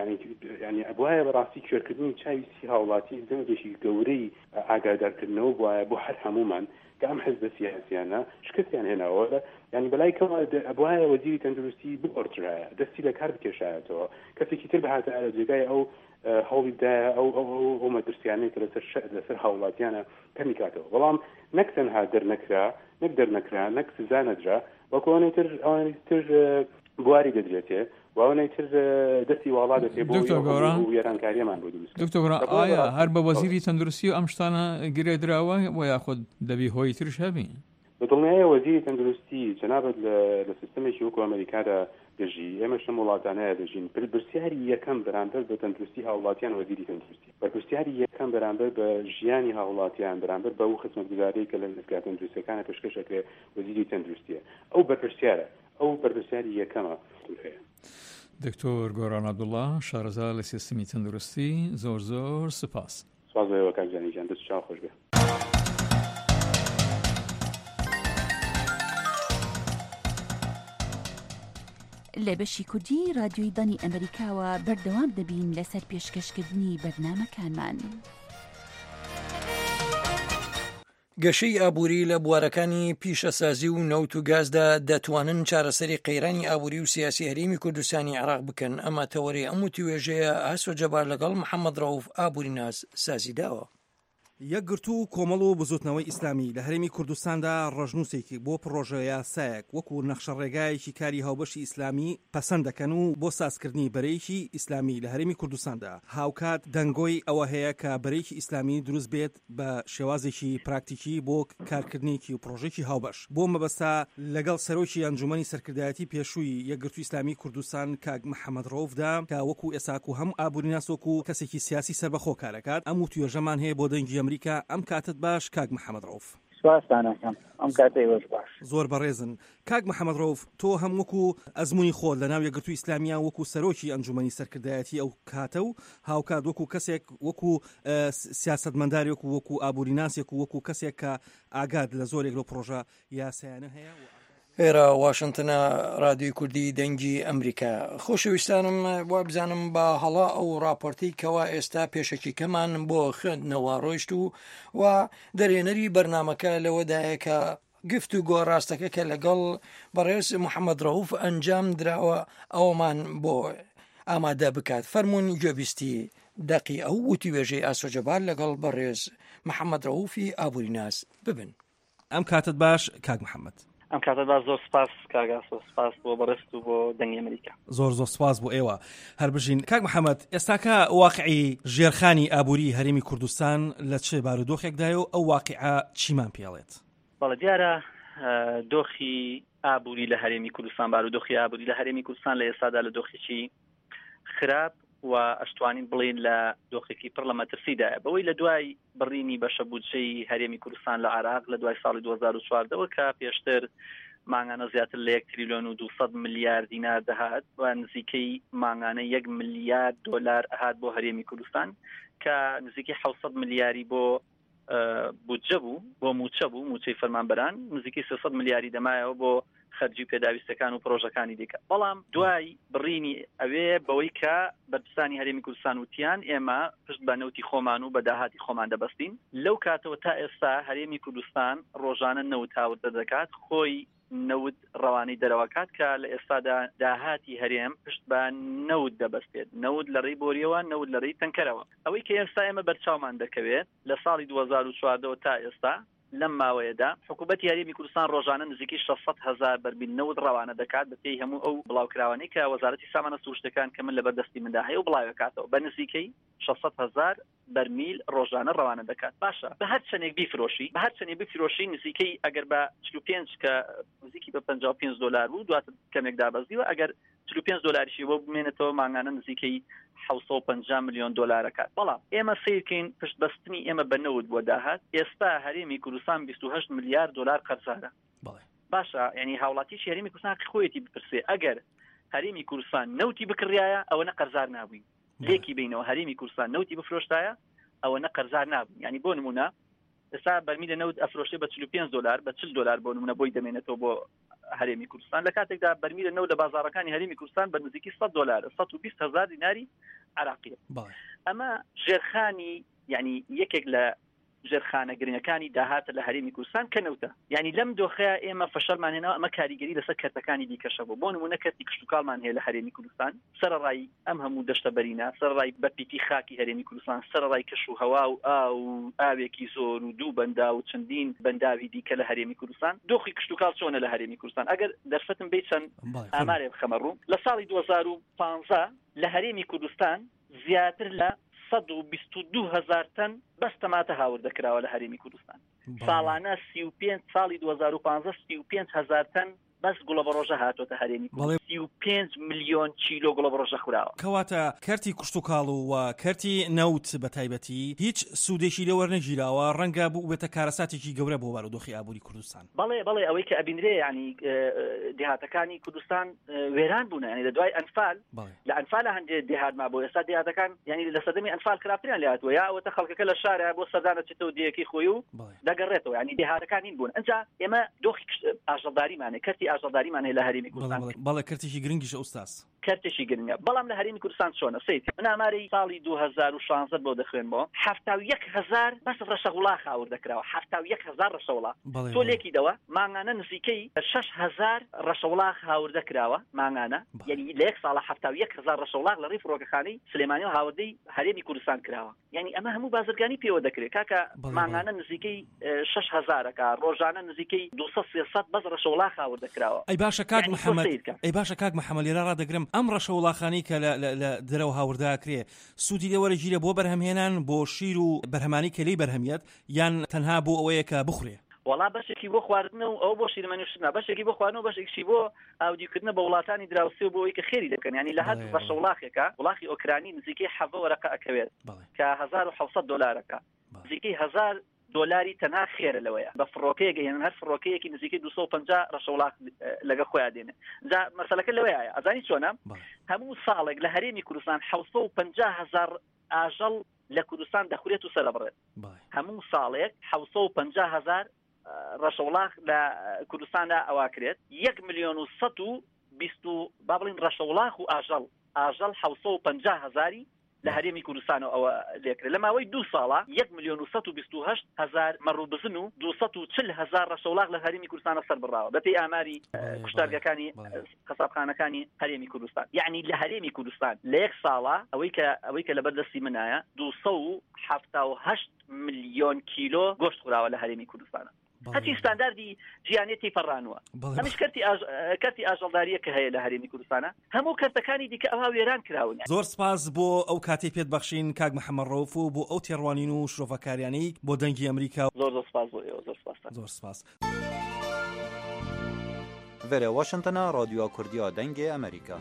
یعنی ئەبوایە بەڕاستی کوێرکردنی چاوی سی هاوڵاتی دەنگێکی گەورەی ئاگادارکردنەوە بوایە بۆ هەر هەمومان کە ئەم حزبە سیاسیانە شکستیان هێناوە، یعنی بەلای کەمە ئەبوایە وەزیری تەندروستی بقۆرترایە دەستی لە کار بکێشایەتەوە، کەسێکی تر بەهاتە لە جێگای ئەو هەوڵیدایە ئەو مەترسیانەی کە لەسەر هاوڵاتیانە کەمی کاتەوە. بەڵام نەک تەنها دەرنەکرا نەک سزا نەدرا وەکو ئەوانەی تر بواری دەدرێتێ واوەنەیتر دەستی وڵا دەبێ بۆ وێرانکاریەمان بۆ دروست. دکتۆر گۆران ئایا هەر بە وەزیری تەندروستی و ئەم شتانە گرێدراوە و یاخود دەبی هۆی ترش هەبی؟ بەدڵنیایە وەزیری تەندروستی جەنابەت لە سیستەمێکی وەکو ئەمریکادا دەژی ئێمە شەم وڵاتانەیە دەژین پرسیاری یەکەم بەرامبەر بە تەندروستی هاوڵاتیان وەزیری تەندروستی پرسیاری یەکەم بەرامبەر بە ژیانی هاوڵاتیان بەرامبەر بە ئەو خزمەتگوزاریی کە لە دەستگا تەندروستیەکانە پێشکەشەکرێ وەزیری تەندروستیە ئەو بەرپرسیارە ئەو بەرپرسیاری یەکەمە هەیە. دکتۆر گۆران عەبدوڵڵا شارەزا لە سیستەمی تەندروستی زۆر سپاس. سپاسەوە کاکجانی جان دەست چاو خۆش بێ. لە بەشی کوردی رادیۆی دانی ئەمریکاوە بەردەوام دەبین لەسەر پێشکەشکردنی بەرنامەکانمان. گەشەی ئابووری لە بوارەکانی پیشەسازی و نەوت و گازدا دەتوانن چارەسەری قەیرانی ئابووری و سیاسی هەرێمی کوردستانی عێراق بکەن. ئەمە تەوەری ئەم وتیوێژەیە ئاسۆ جەبار لەگەڵ محەممەد ڕەوف ئابووری ناز سازی داوە. یەکگرتو کۆمەڵ و بزوتنەوەی ئیسلامی لە هەرێمی کوردستاندا ڕژنووسێکی بۆ پرۆژە یاسایەک وەکو نەخشە ڕێگایەکی کاری هاوبەشی ئیسلامی پەسەند دەکەن و بۆ سازکردنی بەرەیەکی ئیسلامی لە هەرێمی کوردستاندا هاوکات دەنگۆی ئەوە هەیە کە بەرەیەکی ئیسلامی دروست بێت بە شێوازێکی پراکتیکی بۆ کارکردنیکی و پرۆژێکی هاوبەش بۆ مەبەستا لەگەڵ سەرۆکی ئەنجومەنی سەرکردایەتی پێشووی یەکگرتووی ئیسلامی کوردستان کاک محەممەد ڕەوفدا کە وەکو ئێساک و هەم ئابووری ناسۆک و کەسێکی سیاسی سەربەخۆ کارەکات ئەم وتیوێژەمان هەیە بۆ دەنگی ئەمریکا ئەم کاتت باش کاک محەممەد ڕەوف. سپاسانەکەم ئەم کاتەی وەش باش. زۆر بەڕێزن. کاک محەممەد ڕەوف تۆ هەم وەکو ئەزموونی خۆت لە ناو یەکگرتووی ئیسلامیان وەکو سەرۆکی ئەنجومەنی سەرکردایەتی ئەو کاتە و هاوکات وەکو کەسێک وەکو سیاسەتمەندارێک و وەکو ئابووری ناسێک و وەکو کەسێک کە ئاگاد لە زۆرێک لە پرۆژە یاسایانە هەیە. ئێرە واشنگتنە رادیۆی کوردی دەنگی ئەمریکا. خۆشەویستانم وا بزانم بە هەڵا ئەو راپۆرتی کەوا ئێستا پێشەکی کەمان بۆ خوێندنەوە ڕۆیشت و دەرێنەری بەرنمەکە لەوەدایە کە گفت و گۆ ڕاستەکە کە لەگەڵ بەڕێز محەممەد ڕەوف ئەنجام دراوە ئەومان بۆ ئامادە بکات. فەرمونون گوێبیستی دەقی ئەو وتیوێژەی ئاسۆ جەبار لەگەڵ بەڕێز محەممەد ڕەوفی ئابووری ناز ببن. ئەم کاتت باش کاک محەممەد. ئەم کاتە باش زۆر سپاس کاگاسۆ سپاس بۆ بەڕست و بۆ دەنگی ئەمریکا. زۆر سپاس بۆ ئێوە هەر بژین. کاک محەممەد ئێستاکە واقعی ژێرخانی ئابووری هەرێمی کوردستان لە چه بارودۆخێکدایە و ئەو واقعە چیمان پێڵێت؟ بەڵێ دیارە دۆخی ئابووری لە هەرێمی کوردستان بارودۆخی ئابووری لە هەرێمی کوردستان لە ئێستادا لە دۆخێکی خراپ و ئەشتوانین بڵێن لە دۆخێکی پڕ لە مەترسیدایە بەوەی لە دوای بڕینی بەشە بودجەی هەرێمی کوردستان لە عێراق لە دوای ساڵی 2014ەوە کە پێشتر ماگانە زیاتر لە 1 تریلیۆن و 200 ملیار دینار دەهات و نزیکەی ماگانە 1 ملیار دۆلار ئەهات بۆ هەرێمی کوردستان کە نزیکەی 700 ملیاری بۆ بودجە بوو بۆ موچە بوو موچەی فەرمانبەران نزیکەی 300 ملیاری دەمایەوە بۆ خەرجی پێداویستەکان و پرۆژەکانی دیکە. بەڵام دوای بڕینی ئەوێ بەوەی کە بەرپرسانی هەرێمی کوردستان وتیان ئێمە پشت بە نەوتی خۆمان و بە داهاتی خۆمان دەبەستین. لەو کاتەوە تا ئێستا هەرێمی کوردستان ڕۆژانە نەوت هاوردە دەکات خۆی نەوت ڕەوانەی دەرەوەکات کە لە ئێستادا داهاتی هەرێم پشت بە نەوت دەبەستێت نەوت لە ڕێی بۆریەوە نەوت لە ڕێی تەنکەرەوە. ئەوەی کە ئێستا ئێمە بەرچاومان دەکەوێت لە ساڵی 2014 تا ئێستا لەم ماوەیەدا حکوومەتی هەرێمی کوردستان ڕۆژانە نزیکی 600,000 بەرمیل نەوت ڕەوانە دەکات بە پێی هەموو ئەو بڵاوکراوانەی کە وەزارەتی سامانە سروشتەکان کە من لە بەردەستی مندا هەیە و بڵاوەکاتەوە بە نزیکەی 600,000 بەرمیل ڕۆژانە ڕەوانە دەکات. باشە بە هەر چەندێک بیفرۆشی بە هەر چەندێک بفرۆشی نزیکەی ئەگەر بە 45 کە نزیکی بە 55 دلار بوو دواتر کەمێک دابەزیوە ئەگەر 45 دلاریشی بۆ بمێنێتەوە ماگانە نزیکەی 750 ملیۆن دلارەکات. بەڵام ئێمە سیرکەین پشت بەستنی ئێمە بە نەوت بۆ داهات ئێستا هەرێمی کوردستان 28 ملیار دلار قەرزارە. باشە یعنی هاوڵاتیشی هەرێمی کوردستان خۆیەتی بپرسێ ئەگەر هەرێمی کوردستان نەوتی بکڕایە ئەوە نە قەرزار نابووین لێکی بینەوە هەرێمی کوردستان نەوتی بفرۆشتایە ئەوە نە قەرزار نابووین. یعنی بۆ نمونە ئێستا بەرمیلە نەوت ئەفرۆشێ بە 45 دلار بە 40 دلار بۆ نمونە بۆی دەمێنێتەوە بۆ هەرێمی کوردستان لە کاتێکدا بەرمیلە نەوت لە بازاڕەکانی هەرێمی کوردستان بە نزیکی 100 دلار 120,000 دیناری عراقی. ئەمە ژێرخانی یعنی یەکێک لە ژێرخانە گرنگەکانی داهاتە لە هەرێمی کوردستان کەنەوتە یعنی لەم دۆخەیە ئێمە فەشەلمان هێنا ئەمە کاریگەری لەسەر کەرتەکانی دیکەشە بۆ نمونە کەرتی کشتوکاڵمان هەیە لە هەرێمی کوردستان سەرڕای ئەم هەموو دەشتە بەرینە سەرڕای بەرپیتی خاکی هەرێمی کوردستان سەرڕای کەش و هەوا و ئاوێکی زۆر و دوو بەندا و چەندین بەنداوی دیکە لە هەرێمی کوردستان دۆخی کشتوکاڵ چۆنە لە هەرێمی کوردستان ئەگەر دەرفەتم بێت چەند ئامارێ بخەمە ڕوو لە ساڵی 2015 لە هەرێمی کوردستان زیاتر لە 122,000 تەن بەس تەماتە هاوردەکراوە لە هەرێمی کوردستان ساڵانە 35 ساڵی 2015 35,000 تەن بەس گوڵە بە ڕۆژە هاتۆتە هەرێمی 35 ملیۆن کیلۆ گوڵە بە ڕۆژە خوراوە کەواتە کەرتی کشتوکاڵ و کەرتی نەوت بە تایبەتی هیچ سوودێکی لە وەرنەگیراوە ڕەنگە بوو بێتە کارەساتێکی گەورە بۆ بارودۆخی ئابووری کوردستان بەڵێ ئەوەی کە ئەبینرێ ینی دێهاتەکانی کوردستان وێران بوون ینی لە دوای ئەنفال لە ئەنفالە هەندێک دێهاتما بۆ ئێستا دێهاتەکان ینی لە سەردەمی ئەنفال خراپتریان لاتوە یا ئەوەتە خەڵکەکە لە شارە بۆ سەردانە چێتەوە دیەکەی خۆی و دەگەڕێتەوە ینی دێهاتەکان هین بوون ئەنجا ئێمە دۆخی ئاژەڵداریمانێ کەرتی ئاژەڵداریمان هەیە لە هەرێمی کوردستان بەڵێ کەرتێکی گرنگیشە ئوستاس کەرتێکی گرنگە بەڵام لە هەرێمی کوردستان چۆنە سەیت من ئامارەی ساڵی 2016 بۆ دەخوێنمەوە 71,000 بەس ڕەشەوڵا خاوردەکراوە 71,000 ڕەشەوڵا تۆ لێکیدەوە مانگانە نزیکەی 6,000 ڕەشەوڵا خاوردەکراوە مانگانە یعنی لە یەک ساڵە 71,000 ڕەشەوڵا لە ڕێی فڕۆکەخانەی سلێمانی و هاوردەی هەرێمی کوردستان کراوە یعنی ئەمە هەموو بازرگانی پێوە دەکرێت کاکە مانگانە نزیکەی 6,000ەکە ڕۆژانە نزیکەی 200-300 بەس ڕەشەوڵا خاوردەکراوە ئەی باشە کاک محەممەد لێرە ڕادەگرم ئەم ڕەشەوڵاخانەی کە لە دەرەوە هاورداکرێ سوودی لێوەرەگیرە بۆ بەرهەمهێنان بۆ شیر و بەرهەمانی کە لی بەرهەمیەت یان تەنها بۆ ئەوەیە کە بخورێ وڵا بەشێکی بۆ خواردنە و ئەو بۆ شیرمەنووشتنە بەشێکی بۆ خواردنەوە بەشێکی بۆ ئاودیکردنە بە وڵاتانی دراوسی و بۆ ئەوەی کە خێری دەکەن ینی لە هەر ڕەشەوڵاخێکە وڵاخی ئۆکرانی نزیکەی 7 وەرەقە ئەکەوێت کە 1,700 دۆلارەکە نزیکەی 1,000 دۆلاری تەنها خێرە لەوەیە بە فڕۆکەیەک هێن هەر فڕۆکەیەکی نزیکەی 250 ڕەشەوڵاخ لەگە خۆیان دێنێ جا مەسەلەکە لەوەیە ئەزانی چۆنە هەموو ساڵێک لە هەرێمی کوردستان 750,000 ئاژەڵ لە کوردستان دەخورێت و سەرەبڕێت هەموو ساڵێک 750,000 ڕەشەوڵاخ لە کوردستاندا ئەواکرێت 1,120,000 با بڵین ڕەشەوڵاخ و ئاژەڵ 750,000 لە هەرێمی کوردستان ئەوە لێکرێت لە ماوەی 2 ساڵە 1,128,000 مەڕووبزن و 240,000 ڕەشەوڵاخ لە هەرێمی کوردستانە سەربڕاوە بەپێی ئاماری کوشتارگەکانی قەسابخانەکانی هەرێمی کوردستان یعنی لە هەرێمی کوردستان لە یەک ساڵە ئەوەی کە لەبەردەستی منایە 278 ملیۆن کیلۆ گۆشت خوراوە لە هەرێمی کوردستانە هەچی ستانداردی ژیانێتی پەڕانوە ئەمیش کەرتی ئاژەڵداریە کە هەیە لە هەرێمی کوردستانە هەموو کەرتەکانی دیکە ئەوها وێران کراون زۆر سپاس بۆ ئەو کاتی پێت بەخشین کاک محەممەد ڕەوف و بۆ ئەو تێڕوانین و شرۆڤەکاریانەی بۆ دەنگی ئەمریکا زۆر سپاس بۆ ئێوە زۆر سپاس ڤێرە واشنتنە رادیۆ کوردیا دەنگی ئەمریکا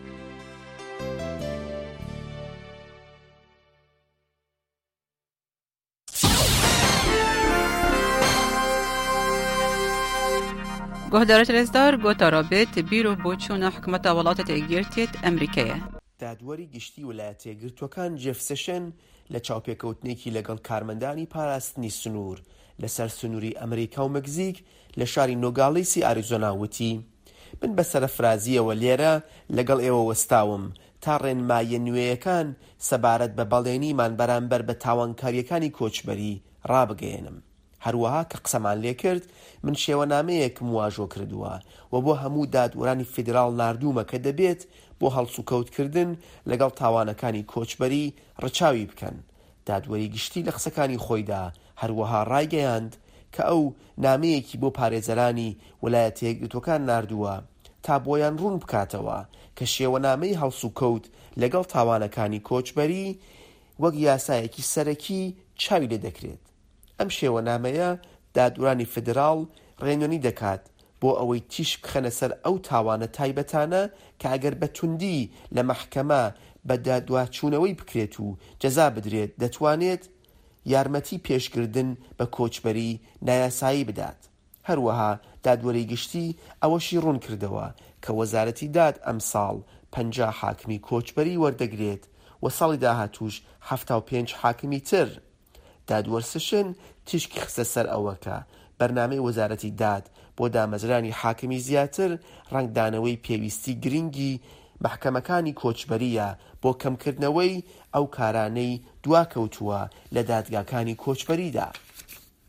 گهدارت رزدار گوتا رابط بیرو بۆچوونە حکومەتە وڵاتە تێگیرتێت ئەمریکایە دادوەری گشتی ویلایەتە یەکگرتووەکان جێف سێشن لە چاوپێکەوتنێکی لەگەڵ کارمەندانی پاراستنی سنوور لەسەر سنووری ئەمریکا و مەگزیک لە شاری نۆگاڵیسی ئاریزۆنا وتی من بە سەرەفرازیەوە لێرە لەگەڵ ئێوە وەستاوم تا ڕێنمایە نوێیەکان سەبارەت بە بەڵێنیمان بەرامبەر بە تاوانکاریەکانی کۆچبەری ڕابگەێنم هەروەها کە قسەمان لێ کرد من شێوەنامەیەکم واژۆ کردووە و بۆ هەموو دادوەرانی فیدراڵ ناردوومە کە دەبێت بۆ هەڵسوکەوتکردن لەگەڵ تاوانەکانی کۆچبەری ڕەچاوی بکەن دادوەری گشتی لە قسەکانی خۆیدا هەروەها ڕایگەیاند کە ئەو نامەیەکی بۆ پارێزەرانی ویلایەتە یەکگرتووەکان ناردووە تا بۆیان ڕوون بکاتەوە کە شێوەنامەی هەڵسوکەوت لەگەڵ تاوانەکانی کۆچبەری وەک یاسایەکی سەرەکی چاوی لێ دەکرێت ئەم شێوەنامەیە دادوەرانی فیدراڵ ڕێنوونی دەکات بۆ ئەوەی تیش بخەنە سەر ئەو تاوانە تایبەتانە کە ئەگەر بە توندی لە مەحکەمە بە دادواچوونەوەی بکرێت و جەزا بدرێت دەتوانێت یارمەتی پێشکردن بە کۆچبەری نایاسایی بدات هەروەها دادوەری گشتی ئەوەشی ڕوون کردەوە کە وەزارەتی داد ئەم ساڵ 50 حاکمی کۆچبەری وەردەگرێت و ساڵی داهاتووش 75 حاکمی تر دادوەرسشن تیشکی خستە سەر ئەوەکە بەرنامەی وەزارەتی داد بۆ دامەزرانی حاکمی زیاتر ڕنگدانەوەی پێویستی گرنگی محکەمەکانی کۆچبەریە بۆ کەمکردنەوەی ئەو کارانەی دواکەوتووە لە دادگاکانی کۆچبەریدا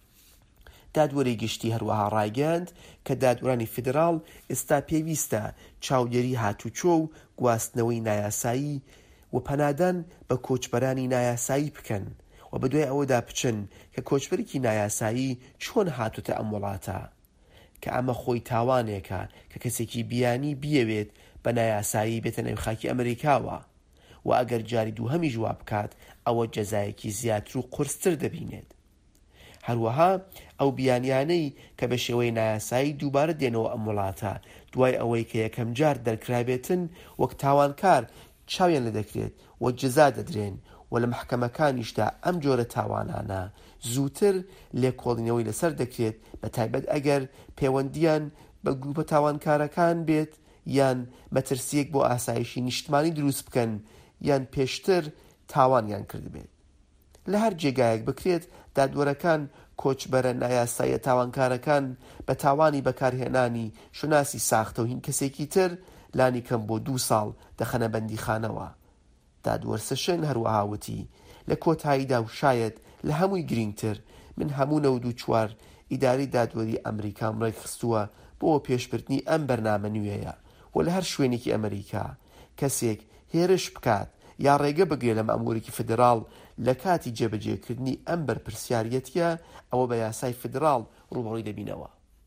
دادوەری گشتی هەروەها ڕایگەاند کە دادوەرانی فیدراڵ ئێستا پێویستە چاودێری هاتوچۆ و گواستنەوەی نایاسایی و پەنادان بە کۆچبەرانی نایاسایی بکەن و بەدوای ئەوەدا بچن کە کۆچبەرێکی نایاسایی چۆن هاتوتە ئەم وڵاتە، کە ئەمە خۆی تاوانێکە کە کەسێکی بیانی بیەوێت بە نایاسایی بێتە نێو خاکی ئەمریکاوە و ئەگەر جاری دووهەمی جواب بکات ئەوە جەزایەکی زیاتر و قورستر دەبینێت. هەروەها ئەو بیانیانەی کە بە شێوەی نایاسایی دووبارە دێنەوە ئەم وڵاتە دوای ئەوەی کە یەکەم جار دەرکرابێتن وەک تاوانکار چاویان لە دەکرێت و جەزا دەدرێن و لە محکەمەکانیشدا ئەم جۆرە تاوانانە زووتر لێکۆڵینەوەی لەسەر دەکرێت، بە تایبەت ئەگەر پەیوەندیان بە گروپە تاوانکارەکان بێت یان مەترسیەک بۆ ئاسایشی نیشتمانی دروست بکەن یان پێشتر تاوانیان کرد بێت. لە هەر جێگایەک بکرێت دادوەرەکان کۆچبەرە نایاساییە تاوانکارەکان بە تاوانی بەکارهێنانی شوناسی ساختە و هین کەسێکی تر لانی کەم بۆ 2 ساڵ دەخەنە بەندیخانەوە. دادوەر سەشن هەروەها وتی لە کۆتاییدا و شاید لە هەمووی گرنگتر من هەموو 94 ئیداری دادوەری ئەمریکام ڕێکخستووە بۆ پێشبردنی ئەم بەرنامە نوێیە و لە هەر شوێنێکی ئەمریکا کەسێک هێرش بکات یا ڕێگە بگرێت لە مەموریکی فدراڵ لە کاتی جێبەجێکردنی ئەم بەرپرسیاریەتە ئەوە بە یاسای فدراڵ ڕوبەڕووی دەبینەوە.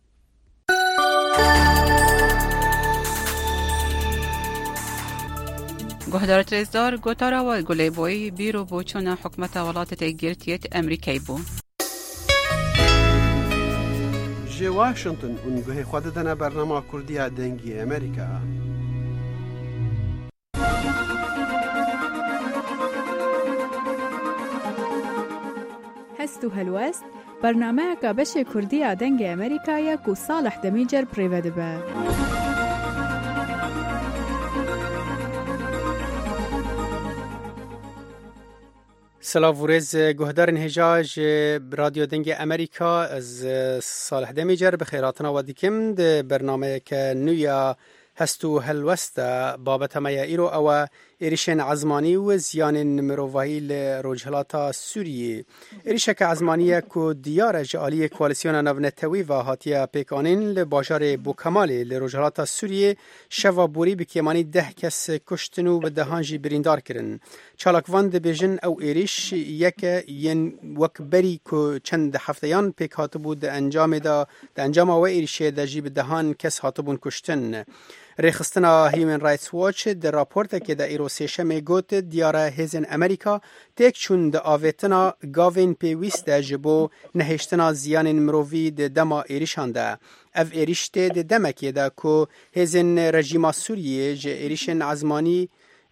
گۆهدارە رێزدار گۆتاراوە گولێبۆی بیرۆ بۆ چۆنە حکومەتە وڵاتە گرتیت ئەمریکای بوو. جێ واشنگتن اونگوهی خوا دەدەنە بەرنامە کوردیە دەنگی ئەمریکا. هەست و هەلوەست بەرنامەیەکە بەشێ کوردیە دەنگی ئەمریکایە و ساڵح دەمیجەر پڕێوە دەبە. سلاف و رێز گوهدارن هێژاژ رادیۆ دەنگی ئەمریکا از ساڵح دەمیجەر بەخێراتنەوە دیکەم بەرنامەیەکە نوێیە هەست و هەلوەستە بابەتەمەیە ئیرۆ ئەوە عێریشên عزمانی و زیانên mirovahî li Rojhilata Sûriyê. Êrişeke ezmaniye ku diyar e ji aliyê koalîsyona navnetewî ve hatiye pêkanîn li bajarê Bûkemalê li Rojhilata Sûriyê şeva borî bi kêmanî 10 kes kuştin û bi dehan jî birîndar kirin. Çalakvan dibêjin ew êriş yeke yên wek berî ku çend hefteyan pêk hatibû di encama we êrişê de jî bi dehan kes hatibûn kuştin. Rêxistina Human Rights Watch di raportekê de îro sêşemê got diyara hêzên Amerîka têk çûn di avêtina gavên pêwîst de ji bo nehêştina ziyanên mirovî di dema êrişan de. Ev êriş tê di demekê de ku hêzên rejîma Sûriyê ji êrişên ezmanî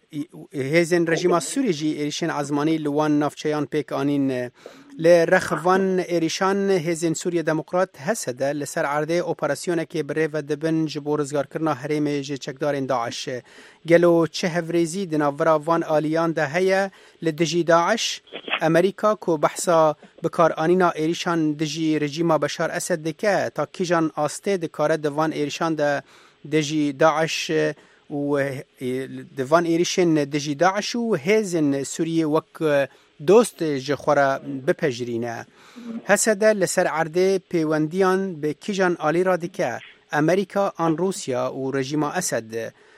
hêzên rejîma Sûriyê jî êrişên ezmanî li wan navçeyan pêk anîn. Li rexvan êrişan hêzên Sûriye Demokrat hese de li ser erdê operasyonekê birêve dibin ji bo rizgarkirina herêmê ji çekdarên Daeş. Gelo çi hevrêzî di navbera van aliyan de heye li dijî Daeş, Amerîka ku behsa bikaranîna êrişan dijî rejîma Beşar Esed dike ta kîjan astê dikare di van êrişan de dijî Daeş و دیوان ایریشن دجی داعش و هیزن سوریه وک دوست جخورا بپجرینه هسده لسر عرده پیوندیان به کیجان آلی را دیکه امریکا آن روسیا و رژیم اسد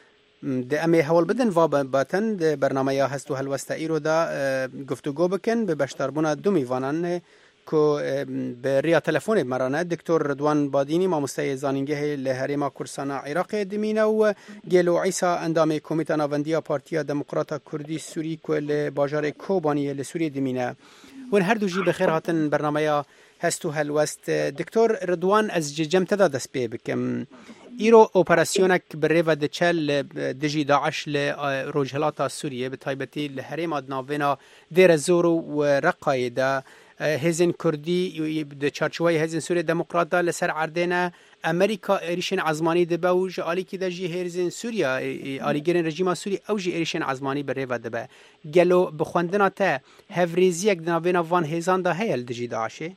ده امی حوال بدن و باتن ده برنامه هست و هلوسته ایرو دا گفتگو بکن به بشتربون دو میوانان که به ریا تلفون مرانه دکتر رضوان بادینی مامۆستای زانینگه لهرما کورسانا عراق دمینه و گلو عیسی اندام کمیته ناوندی پارتیا دموکراتا کردی سوری که لباجار کوبانی لسوری دمینه ون هر دو جی بخیر هاتن برنامه هست و هلوست. دکتر رضوان از جم تدا دست پی بکم ایرو اپراسیونک بریو دچل دجی داعش لروجهلاتا سوریه به تایبتی لهرما ناوینا دیر زور و رقایده هزین کردی د چارچوبای هزین سوریه دموکرات دا لسر عردنا امریکا ایریشن عزمانی دبه و جالی کی د جی هزین سوریه آلیگرین رژیم سوری او جی ایریشن عزمانی بره و دبه گلو بخوندنا ته هفریزی یک دناوینا وان هزان دا هیل دجی داعشه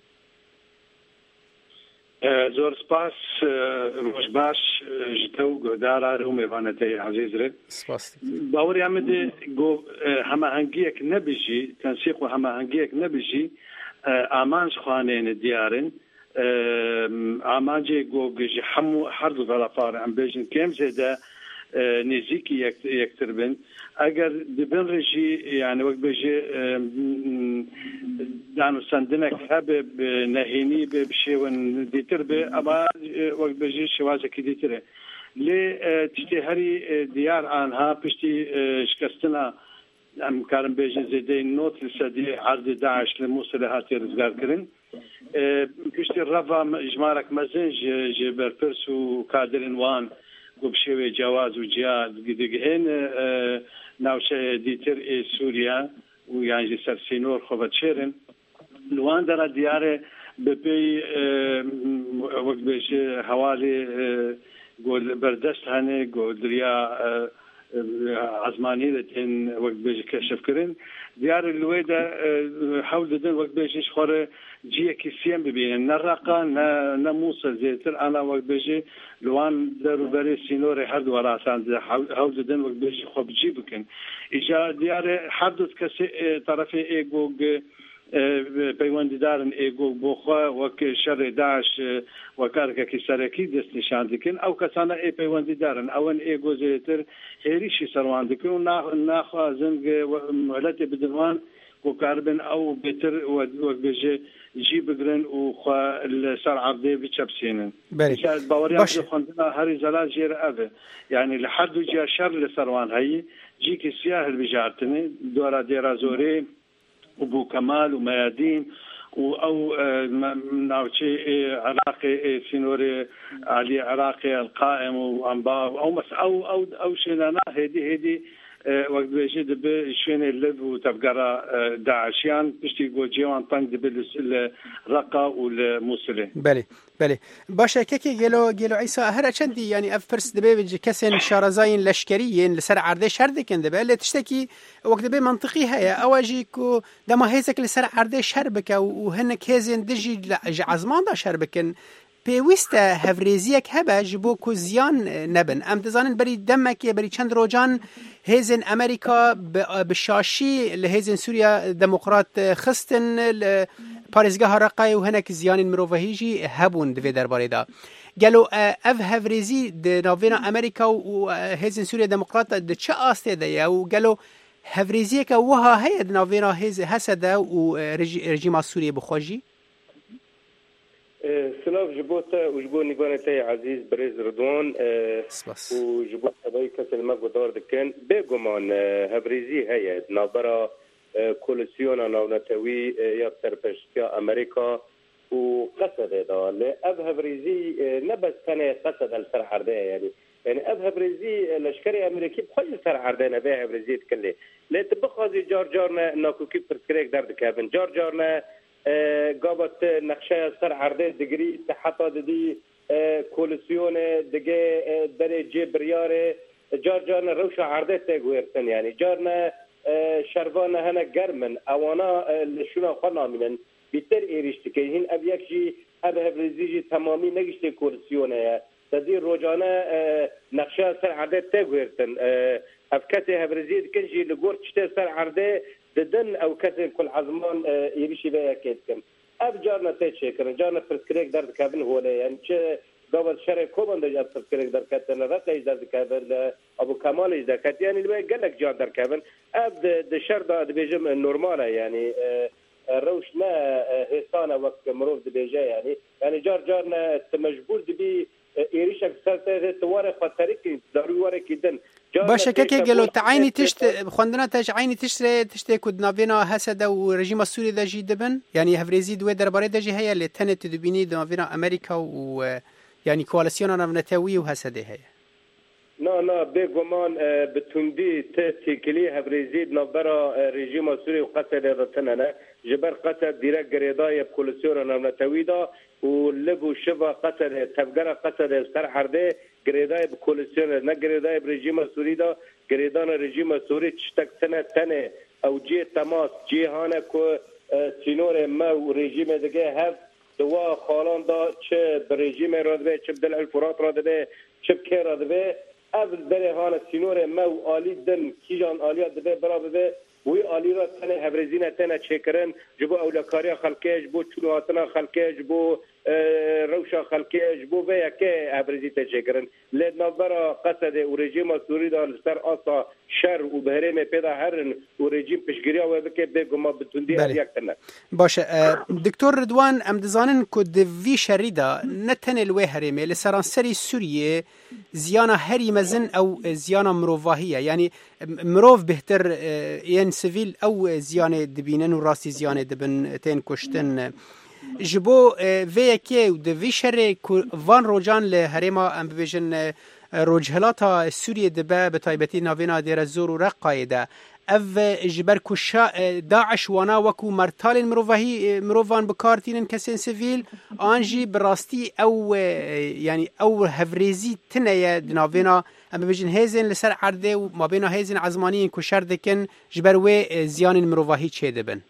زور سپاس روش باش جتو گودارا رو میوانتی عزیز رد سپاس باوری آمده گو همه هنگیک نبیجی تنسیق و همه هنگیک نبیجی آمانج خوانین دیارن ئامانجێ گۆگەژی هەموو هەردوو گەڵەپارە ئەم بێژن کێم زێدە نێزیکی یەکتر بن ئەگەر دبن ڕێژی یانە وەک بێژێ دانوسەندنێک هەبێ نەهێنی بێ بشێون دیتر بێ ئەمە وەک بێژێ شێوازێکی دیترێ لێ تشتێ هەری دیار ئانها پشتی شکستنە ئەم کارم بێژە زێدەی نۆت سەدی عەردی داعش لە مووسڵ هاتی ڕزگارکردن پشتی ڕەڤا ژمارەك مەزن ji berpirs û kadirên wan ku bi şêwê cewaz û ciya digihên navçeyê dîtir ê Sûriya û yan ji ser sînor xwe veçêrin li wan dera diyarê bi pêy wek bêje hewalê got berdest hene got diriya عزمانی دتین وقت بیش کشف کردن دیار لویدا حول دادن وقت بیشش خوره جیه کسیم ببینن نرقا نه موسى زیتر انا وقت بیش لوان درو بری سینور هر دو راسان حول دادن وقت بیش خوب جی بکن ایجا دیار حدود کسی طرف ایگوگ پەیوەندیدارن ئێگۆ بۆ خوا وەک شەڕێ داعش وەکارێکی سەرەکی دەست نیشان دکن ئەو کەسانە پەیوەندیدارن ئەوەن ئێگۆ زێتر هێریشی سەروان دکن و ناخوازن مهلەتێ بدنوان کۆکاربن ئەو بێتر وەک بێژێ جی بگرن و خوا لەسەر عەبدێ بچەپسێنن باوەریان خوێندنا هەری زەلا ژێرە ئەبێ یعنی لە هەردوو جیا شەڕ لە سەروان هەیە جیکی سیا هەلبژارتنێ دۆرا دێرا زۆرێ وبو كمال وميادين او ناوتشي عراقي سينوري علي عراقي القائم وانباء او شينا هدي وقت بيجي دب شوين اللب وتبقرا داعشيان بشتي جوجيوان طنق دب الرقة والموصلة بله باشه كي جلو عيسى هر چندي يعني اف برس دبي كسن شارزاين لشكريين لسر عرضه شردكن دبي اللي تشتكي وقت دبي منطقي هيا اواجيكو دما هيزك لسر عرضه شربك وهنك هيزن دجي عزمان دا شربكن پێویستە هەڤرێزیەک هەبە ji بۆ ku ziyan nebin em dizanin berî demekê berî çend rocan hêzên Amerîka bi şaşî li hêzên Sûriya Demokrat xistin li parêzgeha Reqayê û hinek ziyanên mirovahî jî hebûn di vê derbarê da gelo ev hevrêzî di navêna Amerîka û hêzên Sûriya Demokrat di çi astê de ye û gelo hevrêziyeka wiha heye di navêna Hesede û rejîma Sûriyê bixwe jî سلاف جبوتا وجبو نيغانتي عزيز بريز رضوان وجبو تبعي كسل ما قدار دكان بيغمان هبريزي هيا نابرا كولسيونا ناونتوي يبتر بشكا أمريكا وقصد دا لأب هبريزي نبس كان قصد السرح عرده يعني أب هبريزي لشكري أمريكي بخل السرح عرده نبيه هبريزي تكلي لا تبخازي جارنا ناكو كيف برسكريك درد كابن جارنا قابت نقشه سر عرضه دگری حتی دی کولسیون دیگه درجه بریاره جار روش عرضه تگویرتن یعنی جارنا شروان هنه گرمن اوانا لشونا خوانا منن بیتر ایرشتی که هین اب یکشی اب هبرزیجی تمامی نگشتی کولسیونه تدی روجانه نقشه سر عرضه تگویرتن اب کسی هبرزید کنجی لگور چته سر عرضه ددن او كثير كل عزمان يريشي بها كيتكم اب جارنا تشكر جارنا فرسكريك درد كابن هو يعني قبل شرع كوبن دجا فرسكريك درد كابن رقي درد كابن ابو كمال درد كابن يعني اللي قال لك جار درد كابن اب د شر ده بيجم نورماله يعني روش ما هيصانه وقت مروف دبيجا يعني جارنا مجبور دبي إيريشك سالته توارق فتريك ضروري ورق جدا باشه که گلو تعینی تشت خوندنا تعینی تشت کد ناوینا حسد و رژیم سوری دجی دبن یعنی هفریزی دو درباره دجی هيا اللي تنت دبینی ناوینا امریکا و یعنی کوالسیون ناونتوی و حسد هيا نا بگمان بتوندی تکلی هفریزی نبرا رژیم سوری و قصد رتنه جبر قصد دیرک گریدای کوالسیون ناونتوی دا و لبو شبا قصد تفجر قصد سر حرده گریدای بکولسیون نه گریدای رژیم سوری دا گریدان رژیم سوری چتک تنه او جی تماس جهان کو سینور ما و رژیم دیگه هف دوا خالان دا چه رژیم رادبه چه بدل الفرات رادبه چه کی رادبه اول بره هان سینور ما و عالی دن کیجان عالیات دبه برابه وی عالی را تنه هبرزینه تنه چکرن جبو اولکاری خلکه جبو چلواتنا خلکه جبو روشا خلقی جبو به که ابرزی تجربن لنظر قصد و رژیم سوری دار سر آسا شر و بهرم پیدا هرن و رژیم پشگیری و بکه بگم بتوندی یک تنه باشه دکتور رضوان ام دزانن کو د وی شریدا نتن الوی هرمه لسرانسری سوریه زیانا هری مزن او زیانا مروواهیه یعنی مروف بهتر ین سیویل او زیانه دبینن و راستی زیانه دبن تین کشتن جبو وی که د وی شر وان روجان له هرما ام بجن روجهلاتا سوریه دبه به تایبتی ناوینا دیر زور و رقایده اف جبر کشا داعش وانا وکو مرتال مروفان بکارتین کسین سیویل آنجی براستی او یعنی او هفریزی تنه ناوینا ام بجن هیزن لسر عرده و ما بین هیزن عزمانی کشر دکن جبر و زیان مروفاهی چه دبن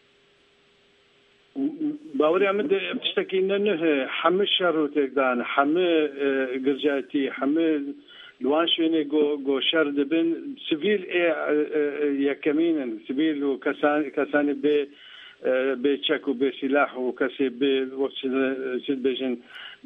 باوري عمد بتشتكي انه حمل شروتك دان حمل قرجاتي حمل لوانشيني جو شرد بن سيفيل يكمين سيفيل وكسان بتشكو بسلاح وكسي بوقت سيد بيجن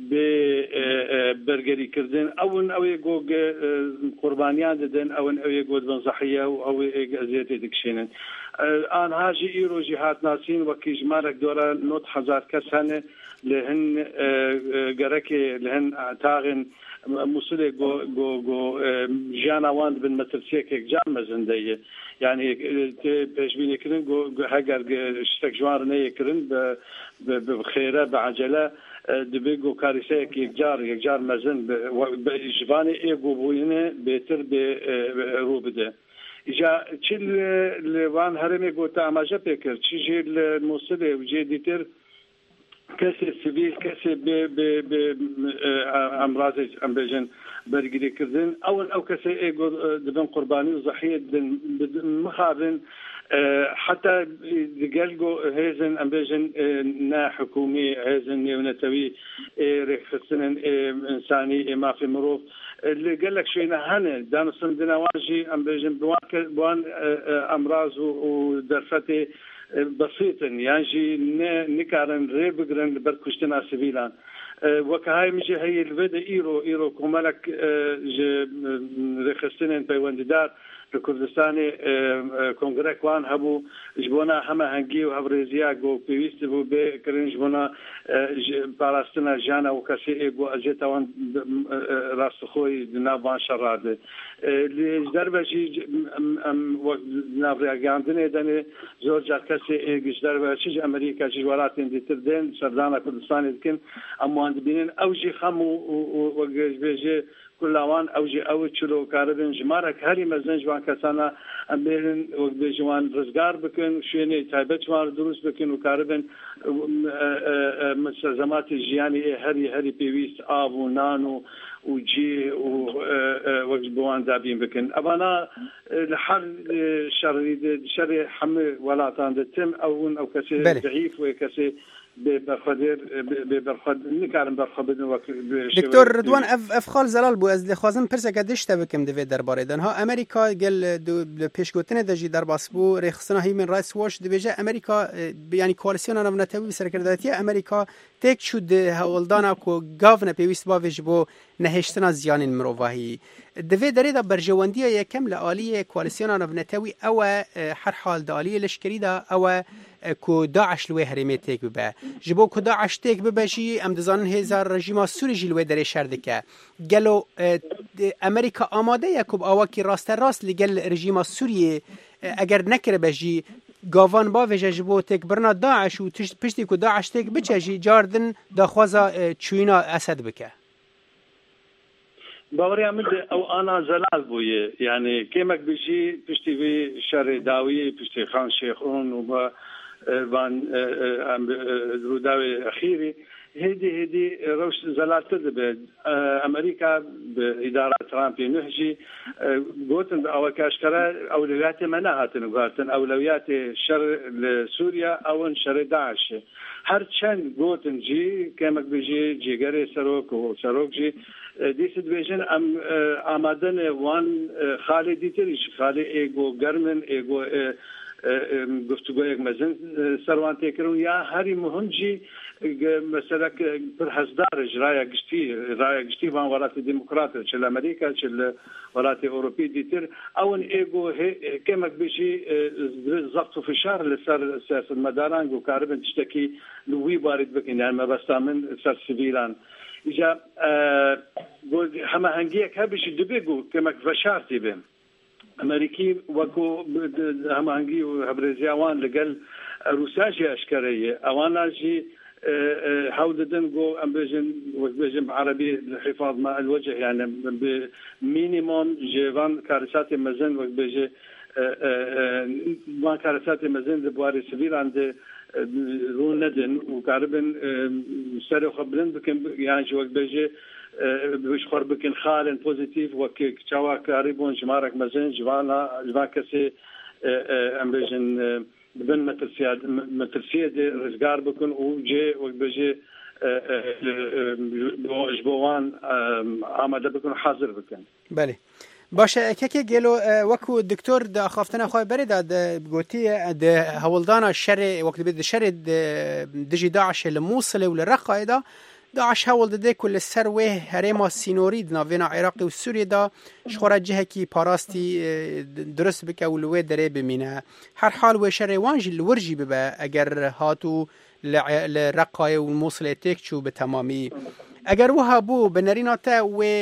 ببرجري كردن او يجو قربانيان ددن او يجو بنصحيه او ازيتي دكشينن آن هاجي إيرو جهات ناسين وكي جمارك دورا نوت حزار كسانة لهن جركي لهن تاغن مسؤولي جو جانا واند بن مترسيك جام مزندية يعني تشبيني كرن جو هجر اشتك جوار نية كرن بخيرة بعجلة دبيجو كارثة يجار مزن بجباني إيجو بوينه بيتر بروبده جا چیل لوان هرمی گوتا اماجه پیکر چیجی الموصله وجی دیتر کسی سیویل کسی به امراض ام بجن برگیری کردن او کسی ایگو دبن قربانی و ضحیه مخابن حتى دقلقو هيزن ام بجن نا حكومي هيزن نيونتوي رخصن انساني ما في مروف اللي قال لك شيء هنا دان صندنا واجي ام بجن بوان امراض ودرفتي بسيطا يعني نكارن ريبغرن بركشتنا سبيلان وكهاي مشي هي الفدا ايرو كمالك رخصتين بيونددار لكردستاني كونغرس وان هبو جبونا هما هنجي وهبريزيا جو بيست بو بكرنج بونا باراستنا جانا وكاسي ايغو اجيتاون راستخوي دنابان شراد لجدربجي نافرياغاندني دني زورجا كاسي ايغجدربجي امريكا جوالات ديتردين سردانا كردستاني لكن اموان بينن اوجي خمو وجبجي كلوان اوجي او تشلو كاردن جمارك هري مزن جوان كسانا امبرن وجوان رزقار بكن شيني تايبت وان دروس بكن وكاردن مستلزمات الجياني هري بيويس اب ونانو وجي وجبوان دابين بكن ابانا الحل شر حمل ولا تم او كسي ضعيف وكسي دکتر رضوان افخال زلال بو از لخوازم پرسه که دشته بکم دوی درباره دنها امریکا گل پیشگوتنه دجی در باسبو ریخصنا هیمن رایتس واش دویجه امریکا یعنی کوالسیون نتوی سرکرداتی امریکا تک شد هولدانا کو گاون پیوست با وجبو نهشتنا زیان مروواهی دوی دری دا برجواندی یکم لآلی کوالسیون نتوی او هر حال دالی لشکری دا او کو داعش لوی هرمی تک ببه جبو کو داعش تک ببه جی ام دزانن هزار رژیم سوری جی لوی دری شردکه گلو امریکا آماده یکوب آواکی راست لگل رژیم سوریه اگر نکره بجی گاوان با وجه جبو تک برنا داعش و پشتی کو داعش تک بچه جی جاردن داخوازا چوینا اسد بکه باوري عمد او انا زلال بويه يعني كيمك بيجي بشتي في شر داويه بشتي خان شيخون وبا بان روداوي اخيري هدي روش زلال تدبد امريكا باداره ترامب نهجي قوتن او كاشكرا اولويات مناهاتن قالتن اولويات شر لسوريا او شر داعش هر چند قوتن جي كيمك بيجي جيگري سروك جي دیست بیشن آمدن وان خالدی تریش خالی ایگو گرمن ایگو گفتگو یک مزن سروان تکرون یا هری مهم جی مثلا برحزدار رايا قشتي وان ورات ديمقراطية شل أمريكا شل ورات أوروبي ديتر أو إيجو كما بيجي ضغط في الشهر لسر سياسة المداران وكاربن تشتكي لوي بارد بكين يعني ما بس من سر سبيلان إجا هما هنجيك هبش دبيجو كما فشارتي بهم أمريكي وكو هما هنجي وهبرزيوان لقل روساجي أشكرية أوانا جي حاول جو أم بيجن عربي الحفاظ مع الوجه يعني بمينيموم جيفان كارثات مزن وبيجي ما كارثات مزن دبواري سبيل عند رون ندن وكاربن سرو خبرن بكن يعني جو بيجي بيشخر بكن خالن بوزيتيف وكيك تشوا كاريبون جمارك مزن جوانا جواكسي أم بيجن بن مترسية رزقار بكون وجي وبيجي جبوان آماده بكون حاضر بكون. بله. باشه که گلو وکو دکتر دا خافتنا خواه برید بگوتی دا هولدانا شر وقت بید شر دجی داعش الموصل ولرقه دا داعش هول ده كل سروه هرما سينوري ناوينا عراقي وسوريا دا شخورا جهه كي باراستي درست بك اولوه دري بمينا هر حال وشر وانج الورجي ببا اگر هاتو لرقاي والموصل تكچو بتمامي اگر وهابو بنريناتا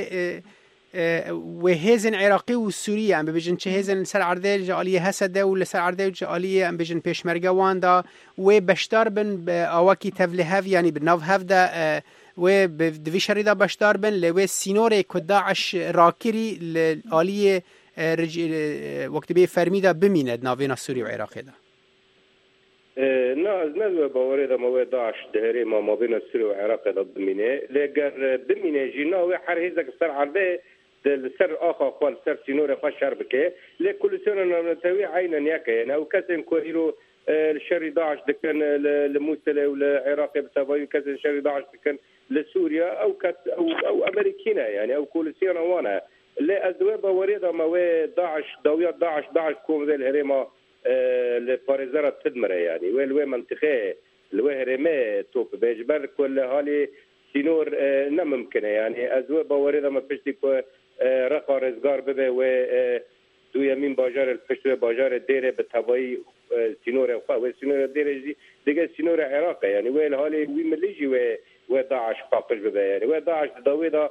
وهيزن عراقي وسوريا ام بيجن چه هيزن سر عرده جاليه هسده ولا سر عرده جاليه ام بيجن پيشمرگه واندا و بشتار بن اواكي تفلهف يعني بناف هفدا و بدوي شريدا بشتار بن لو سينور كداعش راكري الاليه وقت بي فرميدا بميند نافينا سوري وعراقي دا نازل باوري دا مو داعش دهري ما بين سوريا وعراق دا بمينه لجر بمينه جينا وحر هيزك سر عرده السر آخر خال سر سينور خال شربكه لكل سنة نتوي عينا ياك يعني أو كسر كويرو الشر داعش دكان لموصل والعراق بتباي كسر شر داعش دكان لسوريا أو أمريكينا يعني أو كل سنة وانا لا أزواج بوريدا ما داعش دويات داعش كوم ذي الهرمة لباريزارة تدمر يعني والوي منطقة الوي هرمة توب بيجبر كل هالي سينور نممكنه يعني أزواج بوريدا ما بيشتي رقا رزگار ببه و دو یمین باجار الفشت باجار دیره به تبایی سینور خواه و سینور دیره دیگه سینور عراقه یعنی و الحالی وی ملیجی و داعش قاقش ببه یعنی و داعش داوی دا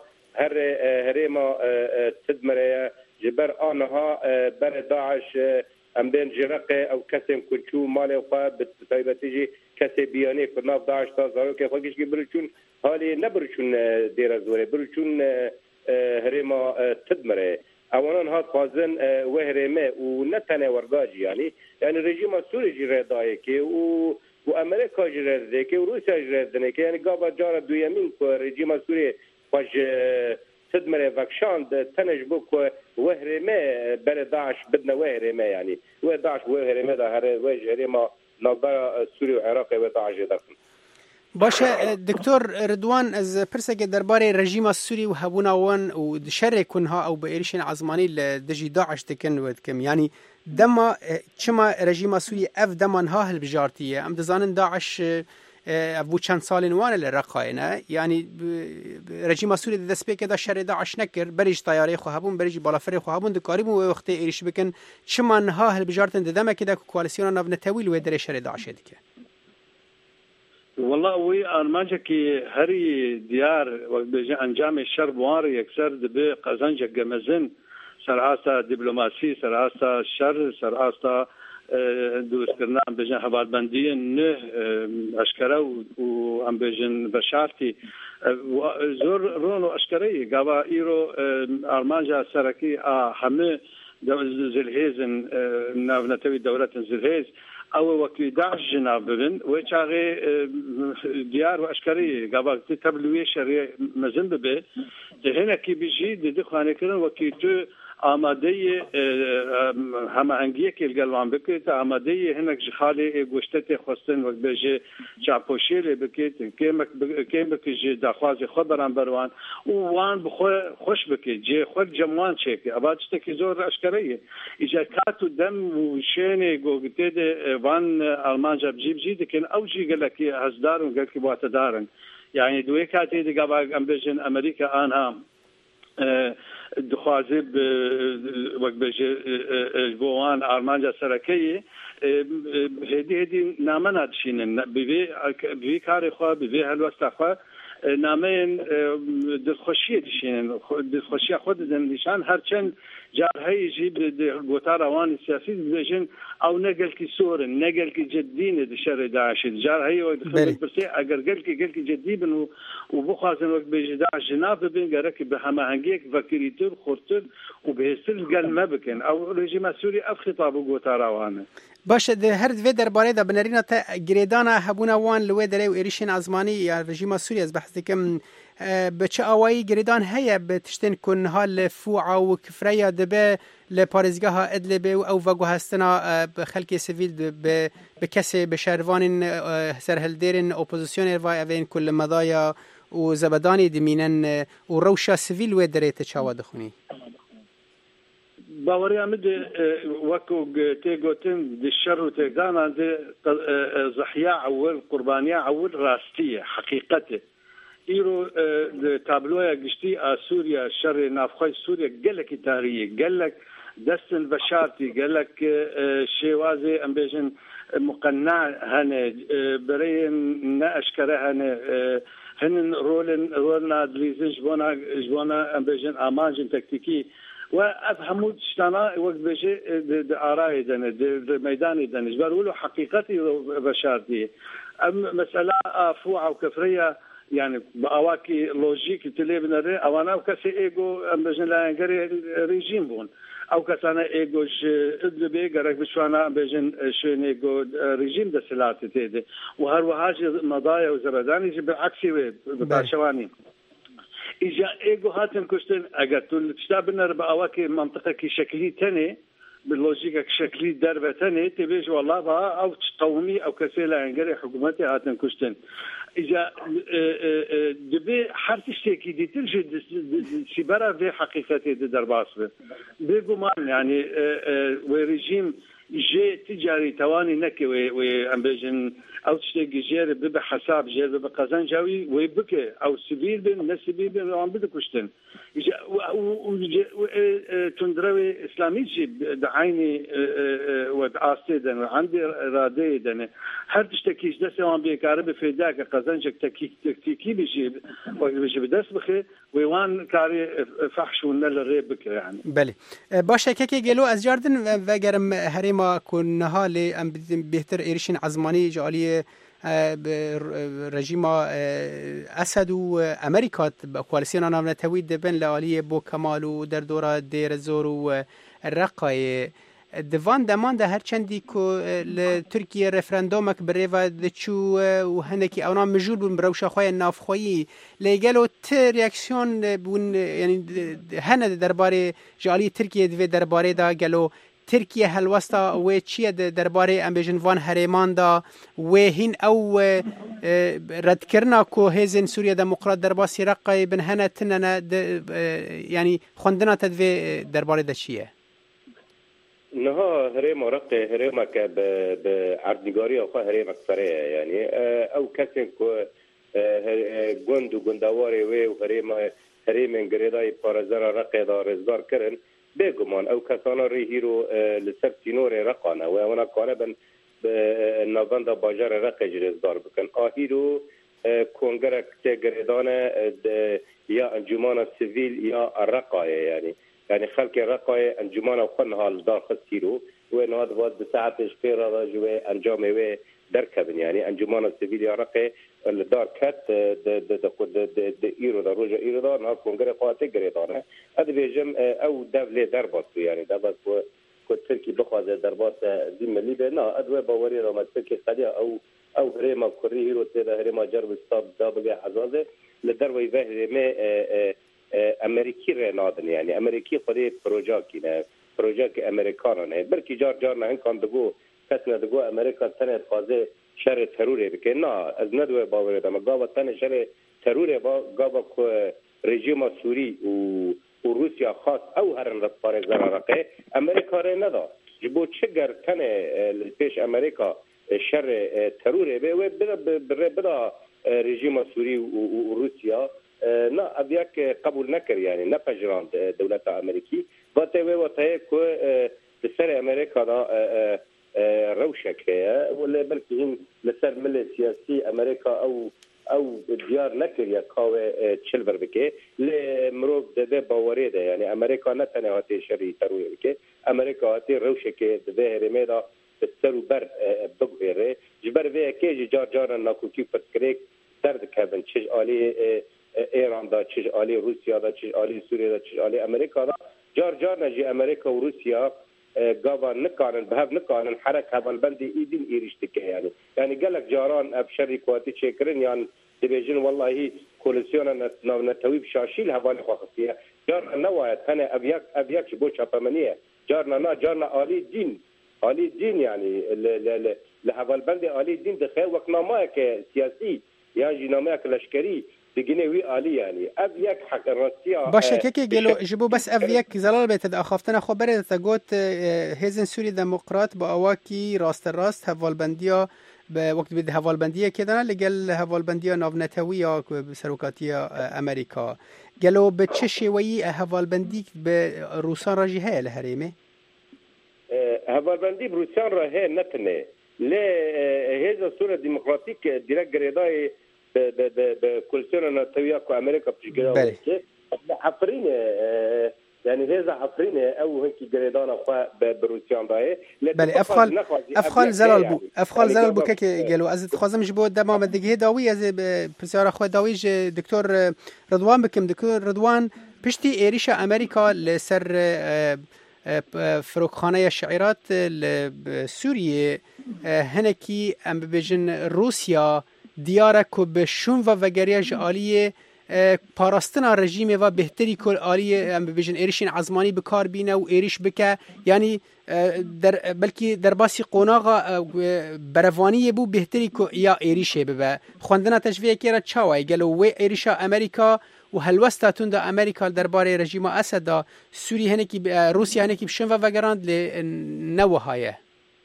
هر ما تدمره جبر آنها بر داعش ام بین جرقه او کسیم کنچو مال خواه بتایبتیجی کسی بیانه کناف داعش تا زارو که خواهش که بروچون حالی نبروچون دیره زوره بروچون هرما تدمره اوانان هات فازن وهرمه ونتنه ورگاجی يعني رژیم سوری جره دایه که و امریکا جره ده که و روسیا جره ده که يعني قابا جاره دویمین که رژیم سوری خوش تدمره وکشاند تنش بو که وهرمه بر داعش بدنا وهرمه يعني و داعش وهرمه ده هر وجه هرما نظر سوری و عراق و داعش دخل باشه دکتر رضوان از پرسه که درباره رژیم سوری و هبونا وان و شر کنها او به ایرشن عظمانی لدجی داعش تکن ود کم یعنی دما چما رژیم سوری اف دمانها هل بجارتیه ام دزانن داعش ابو چند سالن وان لرقاینا یعنی رژیم سوری دست به که دا شر داعش نکر بریج طیاره خو هبون بریج بالافر خو هبون دکاریم و وقت ایرش بکن چما نها هل بجارتن دما که دا کواليسيون ناف نتویل و در شر داعش دیگه والله وي ارمانجا كي هري ديار وبيجي انجام الشر بوار يكسر دبي قزنجا جمزن سرعاسة دبلوماسي سرعاسة شر سرعاسة دوسكرنا بيجن حبات بندين نه اشكرا وام بيجن بشارتي زور رونو اشكري غابا ايرو ارمانجا سركي همه زلهيزن نتوي دولة زلهيز او وكي داعش جناب ببن ويشاغي ديار واشكري قبل تبلوي شري مزن ببه هنا كي بيجي دي خانه كرن وكي تو آماده هماهنگی که گلوان بکرد آماده هنک جخاله گوشته خواستن و بجه چاپوشیل بکرد که مکج دخواز خود بران بروان و وان خوش بکرد جه خود جمعان چه ابادشته که زور اشکریه اجاکات و دم و شین گوگته ده وان آلمان جاب جیب جید کن او جی گلکی هزدارن گلکی بوات دارن يعني دوی کاتی دیگه با امریکن امریکا آنها دخوازی وقت بجه بوان آلمانجا سرکی هدی نامه ندشینن بی کاری خواه بی هلوستا خواه نامه دلخوشی دشینن دلخوشی خود دنشان هرچند جارهایی جیب گوتار روان سیاسی بجن او نقل کی سورن نقل کی جدین دشر داعش جارهایی و برسه اگر قل کی جدی بن و بخوازن وقت بجه داعش جناب بین گرک به هماهنگی فکریتر خورتر و بهستر قل ما بکن او رژیم سوری اف خطاب گوتار روانه باشه ده هر دوی درباره دا بنرینا تا گریدانا هبونا وان لوی دره و ایریشین ازمانی یا رژیم سوری از بحث دکم بچه آوایی گریدان هیا بتشتن کن حال فوعا و کفریا دبه لپارزگاه ادلبه او وگو هستنا بخلق سویل بکسی بشروان سرهلدیرن اپوزیسیون وای اوین کل مضایا و زبدانی دمینن و روشا سویل و دره تچاوا دخونی باوري عمد وكو تيغوتن دي الشر وتيغانا دي ضحية أول قربانية أول راستية حقيقته إيرو تابلويا قشتي سوريا الشر نافخي سوريا قالك تاريخ قالك دستن بشارتي قالك شيوازي أمبيجن مقنع هنا برين نأشكره هنا هن رولنا دليزن جبونا أمبيجن أمانجن تكتيكي وافهموا شتانا وقت بشي آراء دنا ميدان دنا جبر ولو حقيقتي بشارتي مسألة فوعة وكفرية يعني بأواكي لوجيك تليبنا أوانا وكسي إيجو بجن لا ينقري ريجيم بون أو كسانا إيجوش إدلبي قرق بشوانا بجن شين إيجو ريجيم دا سلاتي تيدي وهاجي مضايا وزبداني بالعكسي باشواني إجا إيجو هاتن كشتن أقتل تشتابنا بأواكي منطقة كي شكلي تاني باللوجيكا شكلي دربة تاني تبيج والله بها أو قومي أو كسيلة عنقري حكومتي هاتن كشتن إجا دبي حرتشتكي دي تلجي سيبرا في حقيقتي دي درباس بيقو مان يعني وريجيم جي تجاري تواني نكي وأمبيجن أو تشتكي جير ببا حساب جير ببا قزان جاوي ويبكي أو سبيل بين نسبيل بين وعم بدك كشتن تندروي إسلامي جي دعيني ودعاستي دن وعندي إرادي دن هر تشتكيش دسي وعم بيكارب في داك قزان جك تكتيكي بيجي بدس بخي ويوان كاري فحش ونل الريب بكي يعني بله باشه كي جلو از جاردن وگرم هريما كنها لي ام بهتر ايرشين عزماني جالي رژیم اسد و امریکا کوالسیون نامنتوی دبن لالی بو کمال و در دوره دیر زور و رقای دوان دمان ده هر چندی که ترکیه رفراندومک بریو دچو و هنکی اونا مجبور بون بروشا خواه نافخویی لیگلو ریاکسیون بون یعنی هنه درباره جالی ترکیه دوی درباره دا گلو ترکیه هلوستا و چیه درباره امبیجنوان هریمان دا و هین او رد کرنا کو هزن سوریا دموکرات درباسی رقای بن هنه تننا یعنی خوندنا تدوی درباره دا چیه؟ نها هرم رقي هرمك بعردنگاري او هرم اكثر يعني او كسن كو گوند گوندواري و هرم انگريداي پارزرا رقي دا رزدار كرن بگمان او کسانا ری هیرو لسر تینور رقانه و اونا کانه بن نوانده باجر رقی جرزدار بکن آهیرو کنگرک تگردانه یا انجمان سیویل یا رقایه يعني خلق رقایه انجمان خونها لدار خستیرو و نواد بود بساعتش پیر را جوه انجامه و درکبن يعني انجمان سیویل یا رقی لدار کت د ایرو در روژا ایرو دار نها کنگره قاعده گردانه هذا بيجم او دولة درباس يعني درباس كو تركي بخوازه درباس زم ليبيا نا ادوي باوري لما تركي قضيه او هريما كوري هيرو تيدا هريما جرب ستاب دابل حزازه لدروي فهري ما امریکی رنادن یعنی امریکی خودی پروژه کینه پروژه که امریکانه برکی جار نه کان دگو کس ندگو امریکا تنه خوازه شر تروری بکه نه از ندوه باور دم گاوا تنه شر تروری با گاوا کو رژیم سوری و روسیا خاص او هرن رفاره زرارقه امریکا ره ندا جبو چگر تنه پیش امریکا شر تروری به بدا رژیم سوری و روسیا نه ابیک قبول نکر یعنی نه پجراند دولت امریکی و ته کو سر امریکا دا روشکه ولا بلکه هم لسر مل سیاسی امریکا او دیار نکر یا کاوه چلور بکه لمروب ده باوری ده یعنی امریکا نه تنه هاتی شری تروی بکه امریکا هاتی روشکه ده هرمه دا سر و بر بگویره جبر وی که جار ناکوکی پرسکریک درد کردن چش آلی ایران دا چش آلی روسیا دا چش آلی سوریه دا چش آلی امریکا دا جار نجی امریکا و روسیا گاوا نکارن به نکارن حرکت هبال بندی ایدین ایرشتکه یعنی گلک جاران ابشری قواتی چکرن یعنی دیویژن والله کولسیون نتویب شاشیل هبال خواستیه جار نواید هنه ابیک بو چاپمنیه جارنا عالی دین یعنی لهبال بندی عالی دین دخیل وقت نامه که سیاسی یا جنامه که لشکری بگینه وی عالی یعنی اف یک حق راستیا باشه که گلو جبو بس اف یک زلال بیت اخافتن خو بره تا گوت هیزن سوری دموکرات با اواکی راست حوالبندیا به وقت بده حوالبندیه کدن لگل حوالبندیا ناونتوی یا سروکاتی امریکا گلو به چه شوی حوالبندی به روسان راجیه لهریمه حوالبندی روسان راه نتنه ل هیزن سوری دموکراتیک دیرک گریدای به کلسیون ناتویا کو امریکا پیشگیری که افرین یعنی هذا افرین او هنکی گریدان خو به روسیان دای بله افخال زلال بو که گلو از خوازم جبو دمام دیگه داوی از بسیار خو داوی دکتر رضوان بکم دکتر رضوان پشتی ایریش امریکا لسر فروخانه شعیرات سوریه هنکی ام بجن روسیا دیاره که به شون و وگریه جالیه پاراستنا رژیم و بهتری کل آلیه ام ببیجن ایریشین عزمانی بکار بینه و ایریش بکه یعنی بلکی در باسی قوناغا بروانی بو بهتری که یا ایریشه ببه خواندنا تشویه که را چاوه گلو و ایریشا امریکا و هلوستاتون دا امریکا درباره رژیم اسد دا سوری هنکی روسیا هنکی بشون و وگراند لنوهایه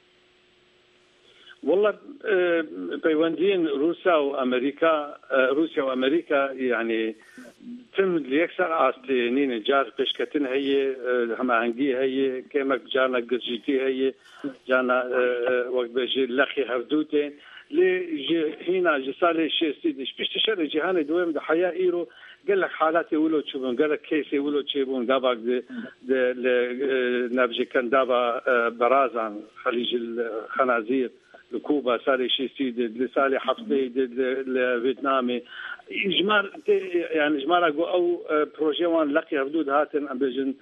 والله پیوندین روسیا و امریکا یعنی تم لیکسر آستینین جار پیشکتن هی هماهنگی هی کمک جانا گرجیتی هی جانا وقت بجی لخی هفدوتین لی هینا جسال شیستی دش پیشتشر جهان دوام ده حیا ایرو قال لك حالات يقولوا تشوفون قال لك كيس يقولوا تشوفون دابا نبجي كان دابا برازان خليج الخنازير لكوبا سالي شيسي لسالي حفصي لفيتنامي إجمال يعني إجمال أو بروجيوان لقي حدود هاتن أبجن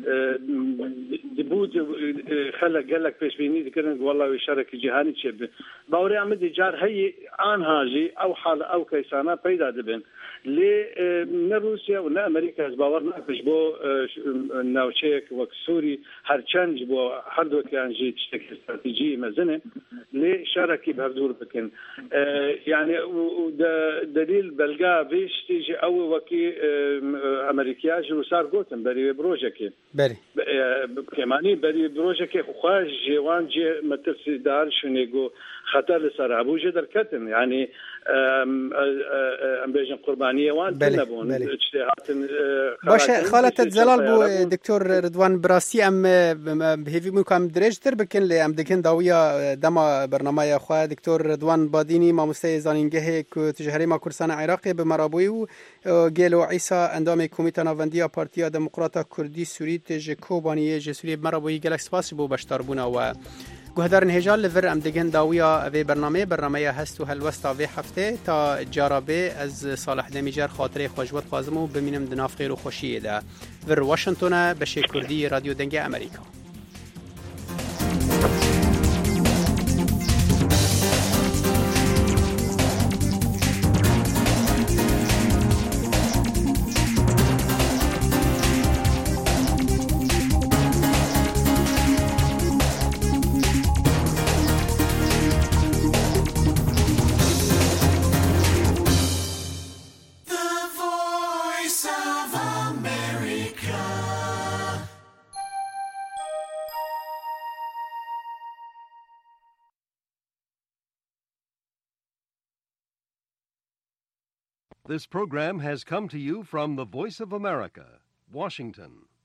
دبوت خلق قال لك فيش بيني ذكرنا والله وشارك جهاني تشبه باوري عمدي جار هي آن هاجي أو حال أو كيسانا بيدا دبن ل روسيا ولا أمريكا باورنا فيش بو ناوشيك وكسوري هرچنج بو هردو كان جي تشتكي استراتيجية مزنة لشاركي بهردور بكن يعني دليل بلغا بيش تيجي أول وكي أمريكياج وصار قوتن بري بروجكي بري كماني بري بروجكي خواج جوان جي مترسي دار شنيقو خطر لسر أبو جدر كتن يعني بيجن قربانية وان تنبون اجتهات باشه خالة زلال بو دكتور رضوان براسي ام بهيفي مكام درجتر بكن لي ام دكن داوية دما برنامج خواه دكتور رضوان باديني ما مستي زانينجه كو تجهري ما كرسان عراقي بمرابوي و گلو عيسى اندام كوميتا ناونديا بارتيا ديمقراطا كردي سوري تجكوبانيه جسوري بمرابوي گلك سپاس بو بشتاربونا و گهدارن هجال لور ام دگن داویا و برنامه هست و هلوستا و هفته تا جارابه از صالح دمیجر خاطره خوشوت خازمو ببینم دناف خیر و خوشیه ده ور واشنگتن بشه کردی رادیو دنگ امریکا. This program has come to you from the Voice of America, Washington.